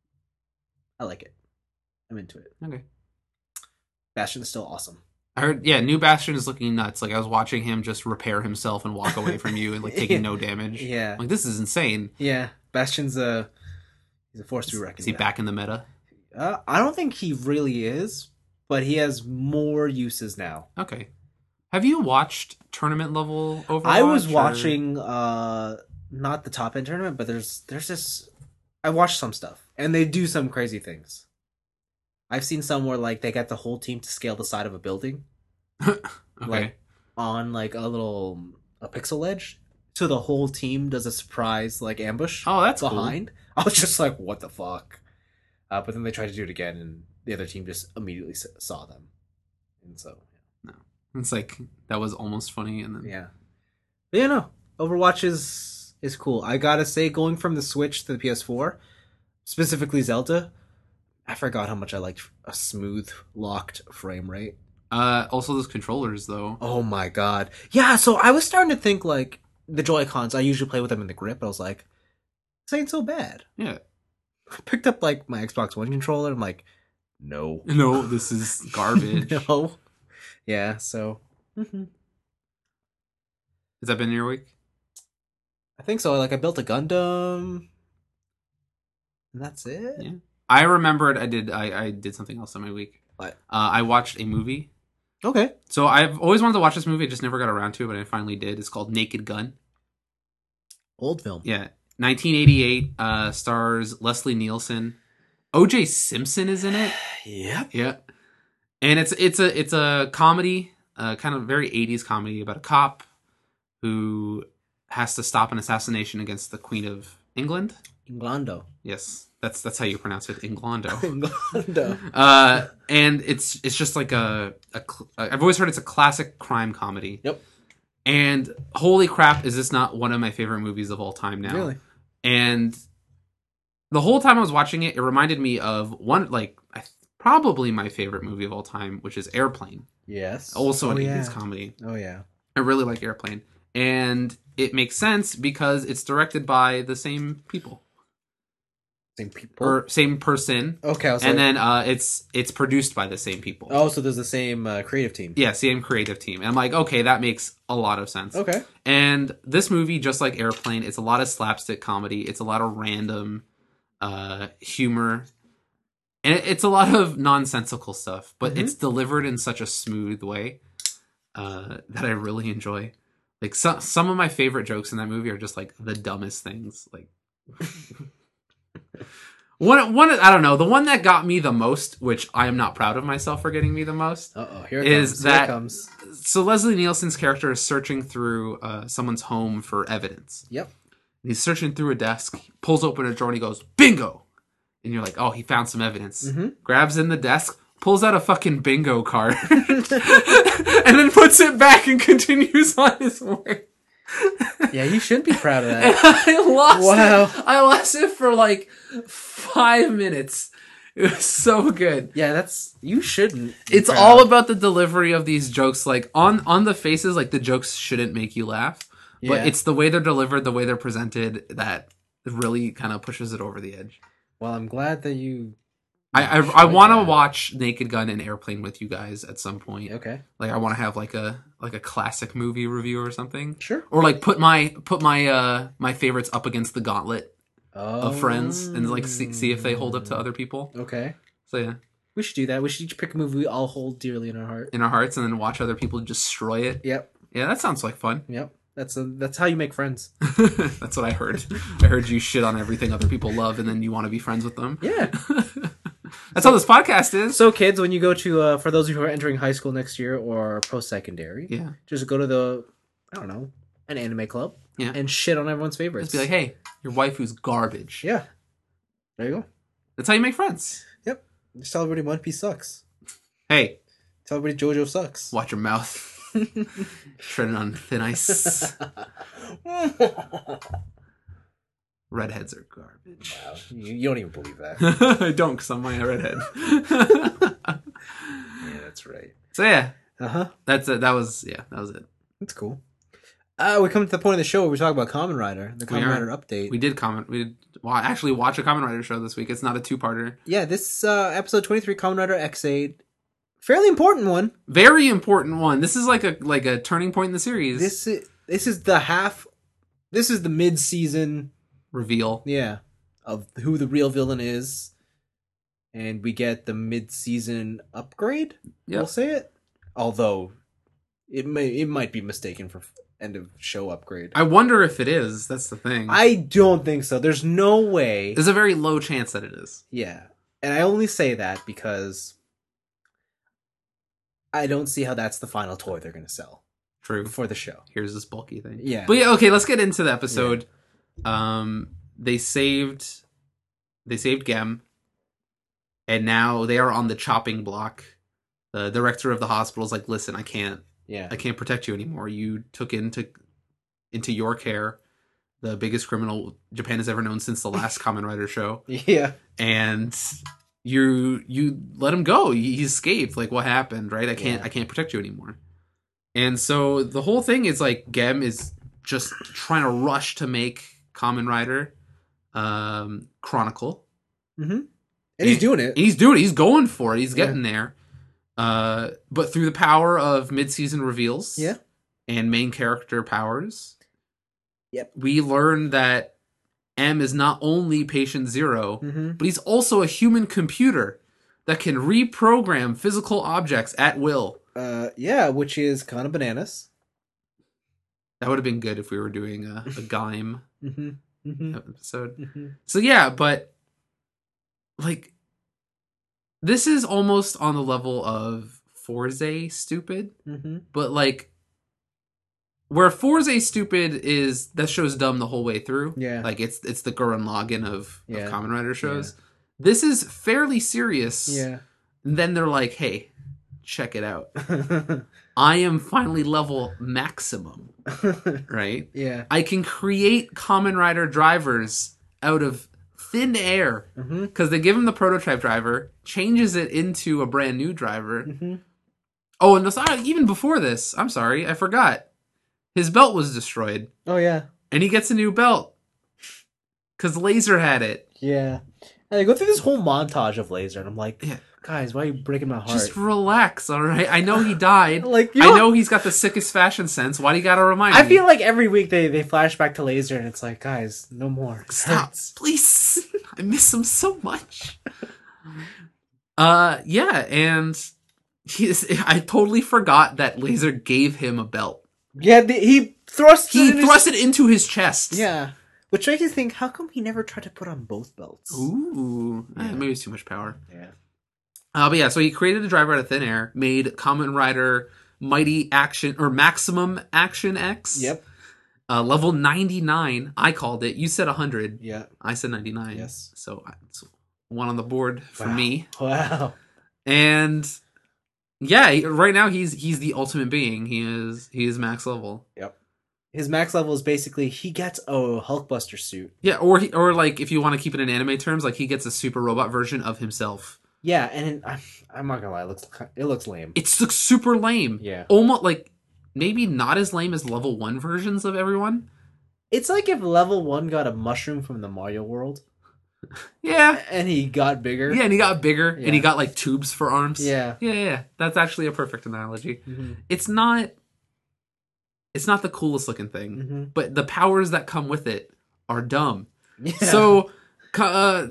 I like it. I'm into it. Okay. Bastion is still awesome. I heard, yeah, new Bastion is looking nuts. Like I was watching him just repair himself and walk away from you and like taking no damage. Yeah. Like this is insane. Yeah. Bastion's a he's a force to be reckoned with. Is he back in the meta? Uh, I don't think he really is, but he has more uses now. Okay. Have you watched tournament level Overwatch? I was or... watching uh not the top end tournament, but there's there's this. I watched some stuff, and they do some crazy things. I've seen some where like they get the whole team to scale the side of a building, okay. like on like a little a pixel ledge, so the whole team does a surprise like ambush. Oh, that's behind. Cool. I was just like, what the fuck? Uh, but then they tried to do it again, and the other team just immediately saw them, and so yeah. no, it's like that was almost funny, and then yeah, but yeah, no, Overwatch is. is cool. I gotta say, going from the Switch to the P S four, specifically Zelda, I forgot how much I liked a smooth locked frame rate. Uh, also those controllers though. Oh my god. Yeah, so I was starting to think like the Joy-Cons, I usually play with them in the grip. I was like, this ain't so bad. Yeah. I picked up like my Xbox One controller. I'm like, no. No, this is garbage. No. Yeah, so. Mm-hmm. Has that been your week? I think so. Like, I built a Gundam. And that's it? Yeah. I remembered I did I, I did something else in my week. What? Uh, I watched a movie. Okay. So I've always wanted to watch this movie. I just never got around to it, but I finally did. It's called Naked Gun. Old film. Yeah. nineteen eighty-eight, uh, stars Leslie Nielsen. O J Simpson is in it. Yep. Yeah. And it's it's a it's a comedy, uh, kind of very eighties comedy about a cop who has to stop an assassination against the Queen of England. Inglando. Yes, that's that's how you pronounce it, Inglando. Inglando. uh, and it's it's just like a, a cl- I've always heard it's a classic crime comedy. Yep. And holy crap, is this not one of my favorite movies of all time now? Really? And the whole time I was watching it, it reminded me of one, like, I th- probably my favorite movie of all time, which is Airplane. Yes. Also an oh, eighties yeah. comedy. Oh, yeah. I really like Airplane. And it makes sense because it's directed by the same people. Same people? Or same person. Okay, I was And like... then uh, it's it's produced by the same people. Oh, so there's the same uh, creative team. Yeah, same creative team. And I'm like, okay, that makes a lot of sense. Okay. And this movie, just like Airplane, it's a lot of slapstick comedy. It's a lot of random uh, humor. And it's a lot of nonsensical stuff. But Mhm. it's delivered in such a smooth way uh, that I really enjoy. Like, some, some of my favorite jokes in that movie are just, like, the dumbest things. Like... One, one, I don't know. The one that got me the most, which I am not proud of myself for getting me the most, Uh-oh, here it is comes. that Here it comes. so Leslie Nielsen's character is searching through uh, someone's home for evidence. Yep. And he's searching through a desk, he pulls open a drawer, and he goes, "Bingo!" And you're like, "Oh, he found some evidence." Mm-hmm. Grabs in the desk, pulls out a fucking bingo card, and then puts it back and continues on his way. Yeah, you should be proud of And that. I lost Wow. it. I lost it for like five minutes. It was so good. Yeah, that's... You shouldn't be It's proud. all about the delivery of these jokes. Like on on the faces, like the jokes shouldn't make you laugh, but Yeah. it's the way they're delivered, the way they're presented that really kind of pushes it over the edge. Well, I'm glad that you... I I, I enjoyed want to that. watch Naked Gun and Airplane with you guys at some point. Okay. Like I want to have like a like a classic movie review or something, Sure. or like put my put my uh my favorites up against the gauntlet Oh. of Friends and like see, see if they hold up to other people. Okay. So yeah, We should do that. We should each pick a movie we all hold dearly in our heart. in our hearts, and then watch other people destroy it. Yep. Yeah, that sounds like fun. Yep. That's a, that's how you make friends. That's what I heard. I heard you shit on everything other people love, and then you want to be friends with them. Yeah. That's how this podcast is. So, kids, when you go to, uh, for those of you who are entering high school next year or post-secondary, Yeah, just go to the, I don't know, an anime club Yeah. and shit on everyone's favorites. just be like, hey, your waifu's garbage. Yeah. There you go. That's how you make friends. Yep. Just tell everybody One Piece sucks. Hey, Tell everybody JoJo sucks. watch your mouth. Treading on thin ice. Redheads are garbage. Wow. You, you don't even believe that. I don't, because I'm my redhead. Yeah, that's right. So yeah, Uh-huh. that's it. That was yeah, that was it. That's cool. Uh, we come to the point of the show where we talk about Kamen Rider, the We Kamen are. Rider update. We did comment. We did well, actually watch a Kamen Rider show this week. It's not a two-parter. Yeah, this uh, episode twenty-three, Kamen Rider X eight, fairly important one. Very important one. This is like a like a turning point in the series. This is, this is the half, this is the mid-season, reveal. yeah, of who the real villain is. And we get the mid-season upgrade, Yep. we'll say it. Although, it may it might be mistaken for end of show upgrade. I wonder if it is. That's the thing. I don't think so. There's no way. There's a very low chance that it is. Yeah. And I only say that because I don't see how that's the final toy they're going to sell True. for the show. Here's this bulky thing. Yeah. But yeah, okay, let's get into the episode. Um they saved they saved Gem, and now they are on the chopping block. The director of the hospital is like, "Listen, I can't Yeah. I can't protect you anymore. You took into into your care the biggest criminal Japan has ever known since the last Kamen Rider show. Yeah. And you you let him go. He, he escaped. Like, what happened, right? I can't Yeah. I can't protect you anymore. And so the whole thing is like Gem is just trying to rush to make Kamen Rider um, Chronicle. Mm-hmm. And, and he's doing it. He's doing it. He's going for it. He's Yeah. getting there. Uh, but through the power of mid-season reveals Yeah. and main character powers, yep. we learn that M is not only Patient Zero, mm-hmm. but he's also a human computer that can reprogram physical objects at will. Uh, yeah, which is kind of bananas. That would have been good if we were doing a, a Gaim mm-hmm. Mm-hmm. episode. Mm-hmm. So yeah, but like this is almost on the level of Forze stupid, mm-hmm. but like where Forze stupid is that show's dumb the whole way through. Yeah, like it's it's the Gurren Lagann of, yeah. of Kamen Rider shows. Yeah. This is fairly serious. Yeah. And then they're like, hey, check it out. I am finally level maximum. Right? Yeah. I can create Kamen Rider drivers out of thin air. Because mm-hmm. they give him the prototype driver, changes it into a brand new driver. Mm-hmm. Oh, and this, even before this, I'm sorry, I forgot. His belt was destroyed. Oh, yeah. And he gets a new belt. Because Laser had it. Yeah. And they go through this whole montage of Laser, and I'm like, yeah. guys, why are you breaking my heart? Just relax, all right? I know he died. like, you I know, know he's got the sickest fashion sense. Why do you gotta remind I me? I feel like every week they, they flash back to Laser, and it's like, guys, no more. Stop, please. I miss him so much. Uh, yeah, and he's, I totally forgot that Laser gave him a belt. Yeah, the, he thrust He it in thrust his... it into his chest. Yeah. Which makes you think, how come he never tried to put on both belts? Ooh. Yeah. Eh, maybe it's too much power. Yeah. Uh, but yeah, so he created a driver out of thin air, made Kamen Rider Mighty Action, or Maximum Action X. Yep. Uh, level ninety-nine. I called it. You said one hundred. Yeah. I said ninety-nine. Yes. So it's one on the board for Wow. me. Wow. And yeah, right now he's he's the ultimate being. He is he is max level. Yep. His max level is basically he gets a Hulkbuster suit. Yeah, or he, or like if you want to keep it in anime terms, like he gets a super robot version of himself. Yeah, and I'm, I'm not gonna lie, it looks it looks lame. It looks super lame. Yeah. Almost like maybe not as lame as level one versions of everyone. It's like if level one got a mushroom from the Mario world. Yeah. And he got bigger. Yeah, and he got bigger, Yeah. and he got like tubes for arms. Yeah. Yeah, yeah, yeah. That's actually a perfect analogy. Mm-hmm. It's not it's not the coolest looking thing, Mm-hmm. but the powers that come with it are dumb. Yeah. So uh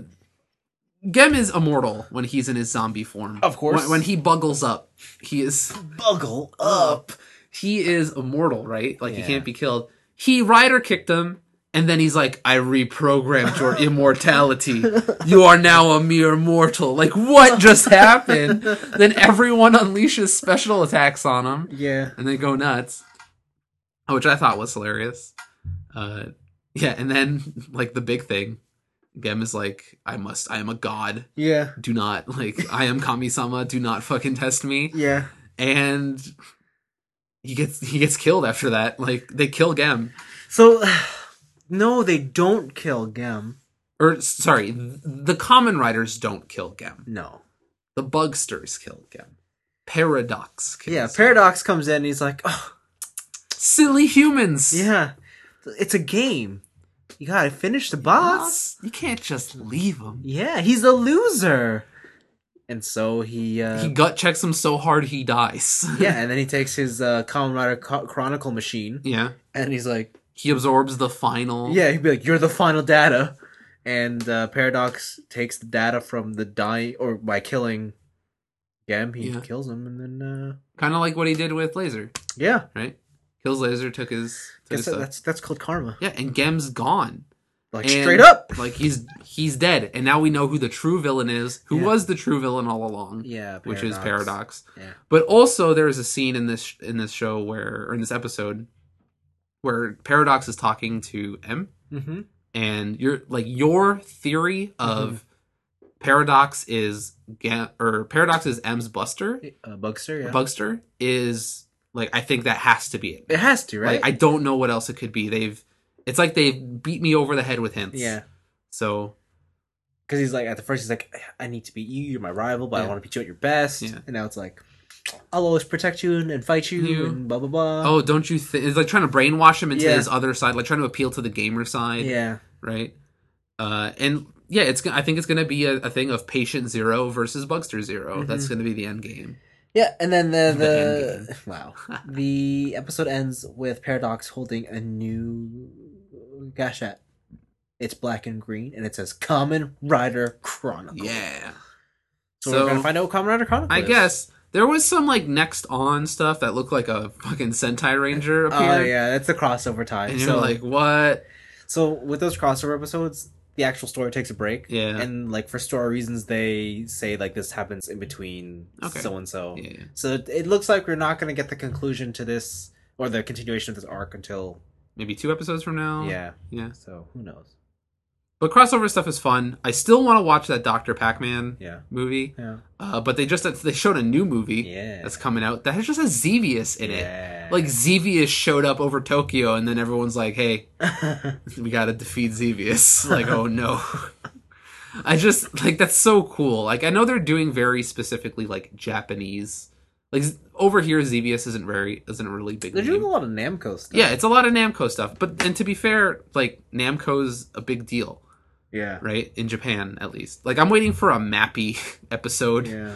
Gem is immortal when he's in his zombie form. Of course. When, when he buggles up, he is Buggle up. he is immortal, right? Like he Yeah. can't be killed. He rider kicked him, and then he's like, I reprogrammed your immortality. You are now a mere mortal. Like, what just happened? Then everyone unleashes special attacks on him, Yeah. and they go nuts. Which I thought was hilarious. Uh, yeah, and then, like, the big thing, Gem is like, I must, I am a god. Yeah. Do not, like, I am Kami-sama. Do not fucking test me. Yeah. And he gets he gets killed after that. Like, they kill Gem. So, no, they don't kill Gem. Or, sorry, the Kamen Riders don't kill Gem. No. The Bugsters kill Gem. Paradox kills Yeah, him. Paradox comes in and he's like, oh, Silly humans! yeah, it's a game. You gotta finish the boss. You can't just leave him. Yeah, he's a loser. And so he, uh, He gut checks him so hard he dies. yeah, and then he takes his uh, Kamen Rider Co- Chronicle machine, Yeah. and he's like, He absorbs the final... yeah, he'd be like, you're the final data. And uh, Paradox takes the data from the die, or by killing Gem, he Yeah. kills him, and then, uh, Kind of like what he did with Laser, yeah. right? Kills Laser, took his... Took Guess his that, stuff. that's that's called karma. Yeah, and Gem's gone. Like, And, straight up. Like, he's he's dead. And now we know who the true villain is, who Yeah. was the true villain all along. Yeah, Which is Paradox. Yeah. But also, there is a scene in this in this show where, or in this episode, where Paradox is talking to M, Mm-hmm. and you're like your theory of Paradox is Ga- or Paradox is M's Buster, Uh, Bugster, yeah. Bugster is like I think that has to be it. It has to, right? Like I don't know what else it could be. They've It's like they beat me over the head with hints. Yeah. So, because he's like, at the first, he's like, I need to beat you. You're my rival, but Yeah. I want to beat you at your best. Yeah. And now it's like, I'll always protect you and, and fight you You- and blah, blah, blah. oh, don't you think... It's like trying to brainwash him into Yeah. his other side, like trying to appeal to the gamer side, yeah. right? Uh, and yeah, it's. I think it's going to be a, a thing of Patient Zero versus Bugster Zero. Mm-hmm. That's going to be the end game. Yeah, and then the... The the wow. The episode ends with Paradox holding a new gashette. It's black and green, and it says Kamen Rider Chronicle. Yeah. So, So- we're going to find out what Kamen Rider Chronicle I is. guess there was some like next on stuff that looked like a fucking Sentai Ranger Oh, appeared. yeah, that's the crossover time. And you're so, like, what? so with those crossover episodes, the actual story takes a break. Yeah. And, like, for story reasons, they say, like, this happens in between Okay. so-and-so. Yeah. So it, it looks like we're not going to get the conclusion to this, or the continuation of this arc until, Maybe two episodes from now. yeah. Yeah. So, who knows? But crossover stuff is fun. I still want to watch that Doctor Pac-Man Yeah. movie. Yeah. Uh, but they just they showed a new movie Yeah. that's coming out that has just has Xevious in it. Yeah. Like Xevious showed up over Tokyo, and then everyone's like, "Hey, we gotta defeat Xevious." Like, oh no. I just like that's so cool. Like I know they're doing very specifically like Japanese. Like over here, Xevious isn't very isn't a really big. They're name. doing a lot of Namco stuff. Yeah, it's a lot of Namco stuff. But and to be fair, like Namco's a big deal, Yeah. right? In Japan, at least. Like I'm waiting for a Mappy episode Yeah.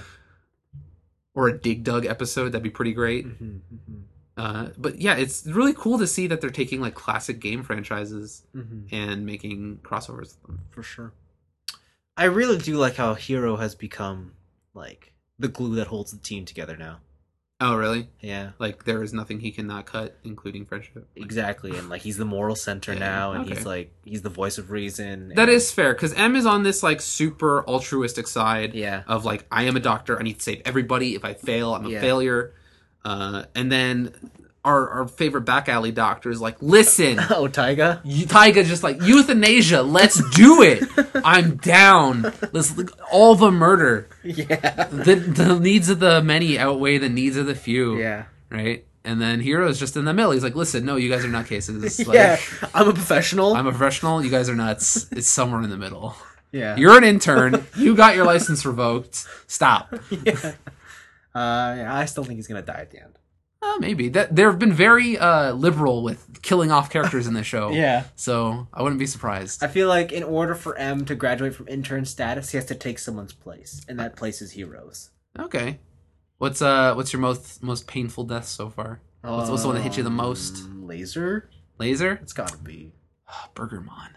or a Dig Dug episode. That'd be pretty great. Mhm, mhm, Uh, but yeah, it's really cool to see that they're taking like classic game franchises mhm. and making crossovers with them. For sure. I really do like how Hero has become, like, the glue that holds the team together now. Oh, really? Yeah. Like there is nothing he cannot cut, including friendship. Exactly, and like he's the moral center Yeah, now, and okay. he's like he's the voice of reason. That and- is fair because M is on this like super altruistic side yeah, of like I am a doctor, I need to save everybody. If I fail, I'm a Yeah. failure. Uh, and then our our favorite back alley doctor is like, listen, oh Taiga, you- Taiga's just like euthanasia. Let's do it. I'm down. Let's all the murder. yeah, The the needs of the many outweigh the needs of the few. yeah, Right. And then Hero's just in the middle. He's like, listen, no, you guys are nutcases. Like, yeah. I'm a professional. I'm a professional. You guys are nuts. It's somewhere in the middle. yeah, You're an intern. You got your license revoked. Stop. yeah. Uh, yeah, I still think he's gonna die at the end. Uh, maybe that there have been very uh, liberal with killing off characters in the show. Yeah, So I wouldn't be surprised. I feel like in order for M to graduate from intern status, he has to take someone's place, and that place is Heroes. Okay. What's uh what's your most most painful death so far? What's, what's the one that hit you the most? Um, Laser. Laser? It's gotta be. Oh, Burgermon.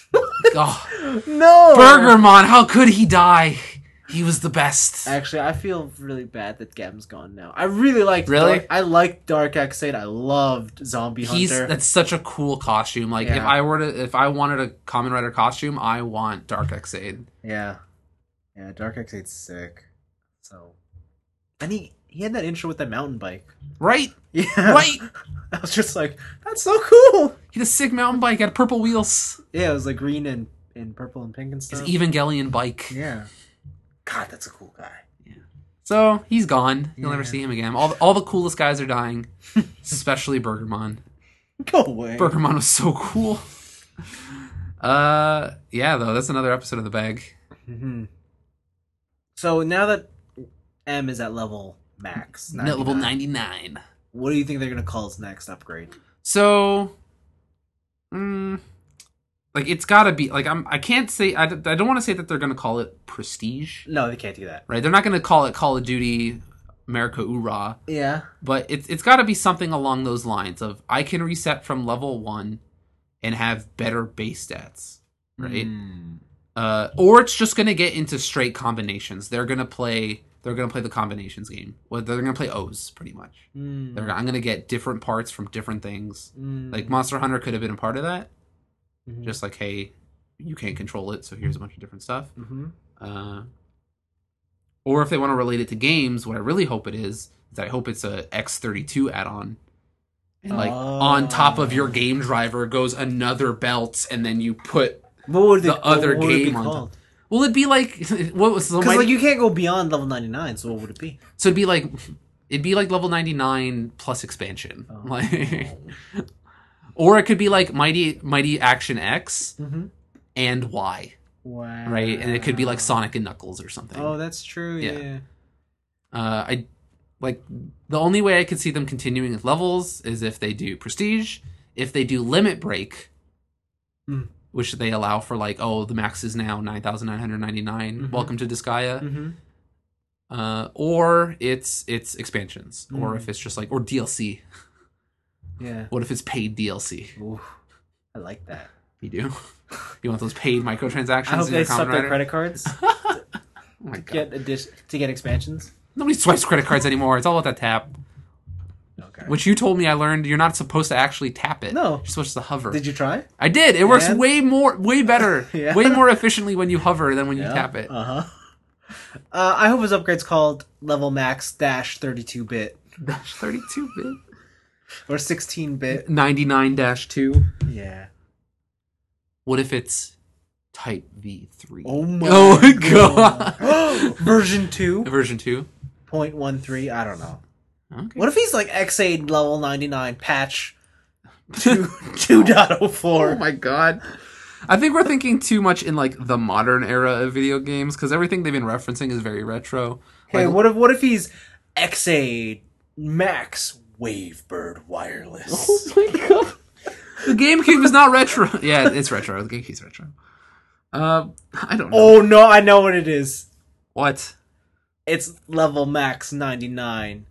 Oh, No, Burgermon! How could he die? He was the best. Actually, I feel really bad that Gem's gone now. I really liked Really? Dark, I liked Dark X eight. I loved Zombie He's Hunter. that's such a cool costume. Like if Yeah. I were to if I wanted a Kamen Rider costume, I want Dark Xade. Yeah, yeah. Dark X eight's sick. So, and he he had that intro with that mountain bike. Right? Yeah, Right? I was just like, that's so cool. He had a sick mountain bike, had purple wheels. Yeah, it was like green and, and purple and pink and His stuff. Evangelion bike. Yeah. God, that's a cool guy. So he's gone. You'll Yeah. never see him again. All the, all the coolest guys are dying, especially Burgermon. Go away. Burgermon was so cool. Uh, yeah, though that's another episode of the bag. hmm So now that M is at level max, Net level ninety-nine, ninety-nine. what do you think they're gonna call his next upgrade? So, mm, like it's got to be like I'm. I can't say. I, d- I don't want to say that they're going to call it Prestige, No, they can't do that. right? They're not going to call it Call of Duty America Oorah, Yeah. but it's it's got to be something along those lines of I can reset from level one and have better base stats, right? Mm. Uh, or it's just going to get into straight combinations. They're going to play. They're going to play the combinations game. Well, they're going to play O's pretty much. Mm. They're, I'm going to get different parts from different things. Mm. Like Monster Hunter could have been a part of that. Mhm. Just like, hey, you can't control it, so here's a bunch of different stuff. Mhm. Uh, or if they want to relate it to games, what I really hope it is, is I hope it's a X thirty-two add-on. And like Oh. on top of your game driver goes another belt, and then you put. What would the it, other what would it be game on called? Well, it'd be like what was so, Because my- like you can't go beyond level ninety-nine. So what would it be? so it'd be like it'd be like level ninety-nine plus expansion. Oh. Like Or it could be like Mighty Mighty Action X Mm-hmm. and Y, Wow. right? And it could be like Sonic and Knuckles or something. Oh, that's true. Yeah. Yeah. Uh, I like the only way I could see them continuing with levels is if they do Prestige, if they do Limit Break, Mm. which they allow for like, oh, the max is now nine thousand nine hundred ninety-nine. Mhm. Welcome to Disgaea. Mm-hmm. Uh, or it's it's expansions, or Mm. if it's just like or D L C. Yeah. What if it's paid D L C? Ooh, I like that. You do. You want those paid microtransactions? I hope in they your suck Kamen their Rider? credit cards Oh my to god! get addition to get expansions. Nobody swipes credit cards anymore. It's all about that tap. Okay. Which you told me I learned you're not supposed to actually tap it. No. You're supposed to hover. Did you try? I did. It works And? way more, way better, Yeah. way more efficiently when you hover than when you Yeah. tap it. Uh-huh. Uh I hope his upgrade's called level max dash thirty-two bit Dash thirty-two bit. or sixteen bit. ninety-nine dash two. Yeah. What if it's Type V three? Oh my, Oh my god. god. Version two Version two? point one three. I don't know. Okay. What if he's like X A level ninety-nine patch two two point oh four? Oh my god. I think we're thinking too much in like the modern era of video games because everything they've been referencing is very retro. Hey, Like, what if what if he's X A Max Wavebird Wireless? oh my god. The GameCube is not retro. Yeah, it's retro. The GameCube's retro. Uh, I don't know. Oh no, I know what it is. What? It's level max ninety-nine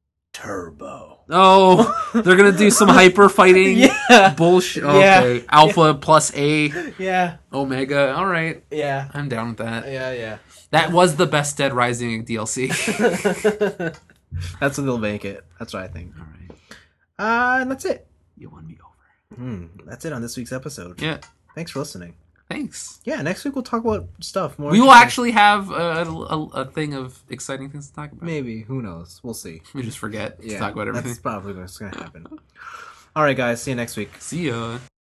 Turbo. Oh, they're gonna do some hyper fighting Yeah. bullshit. Yeah. Okay, Alpha plus A, Yeah. Omega. All right, Yeah. I'm down with that. Yeah, yeah. That was the best Dead Rising D L C. That's what they'll make it. That's what I think. All right, Uh, and that's it. you won me over. Hmm, that's it on this week's episode. Yeah, Thanks for listening. thanks. Yeah, next week we'll talk about stuff more. We will interesting. actually have a, a, a thing of exciting things to talk about. Maybe. Who knows? We'll see. We just forget Yeah, to talk about everything. that's probably what's going to happen. All right, guys. See you next week. See ya.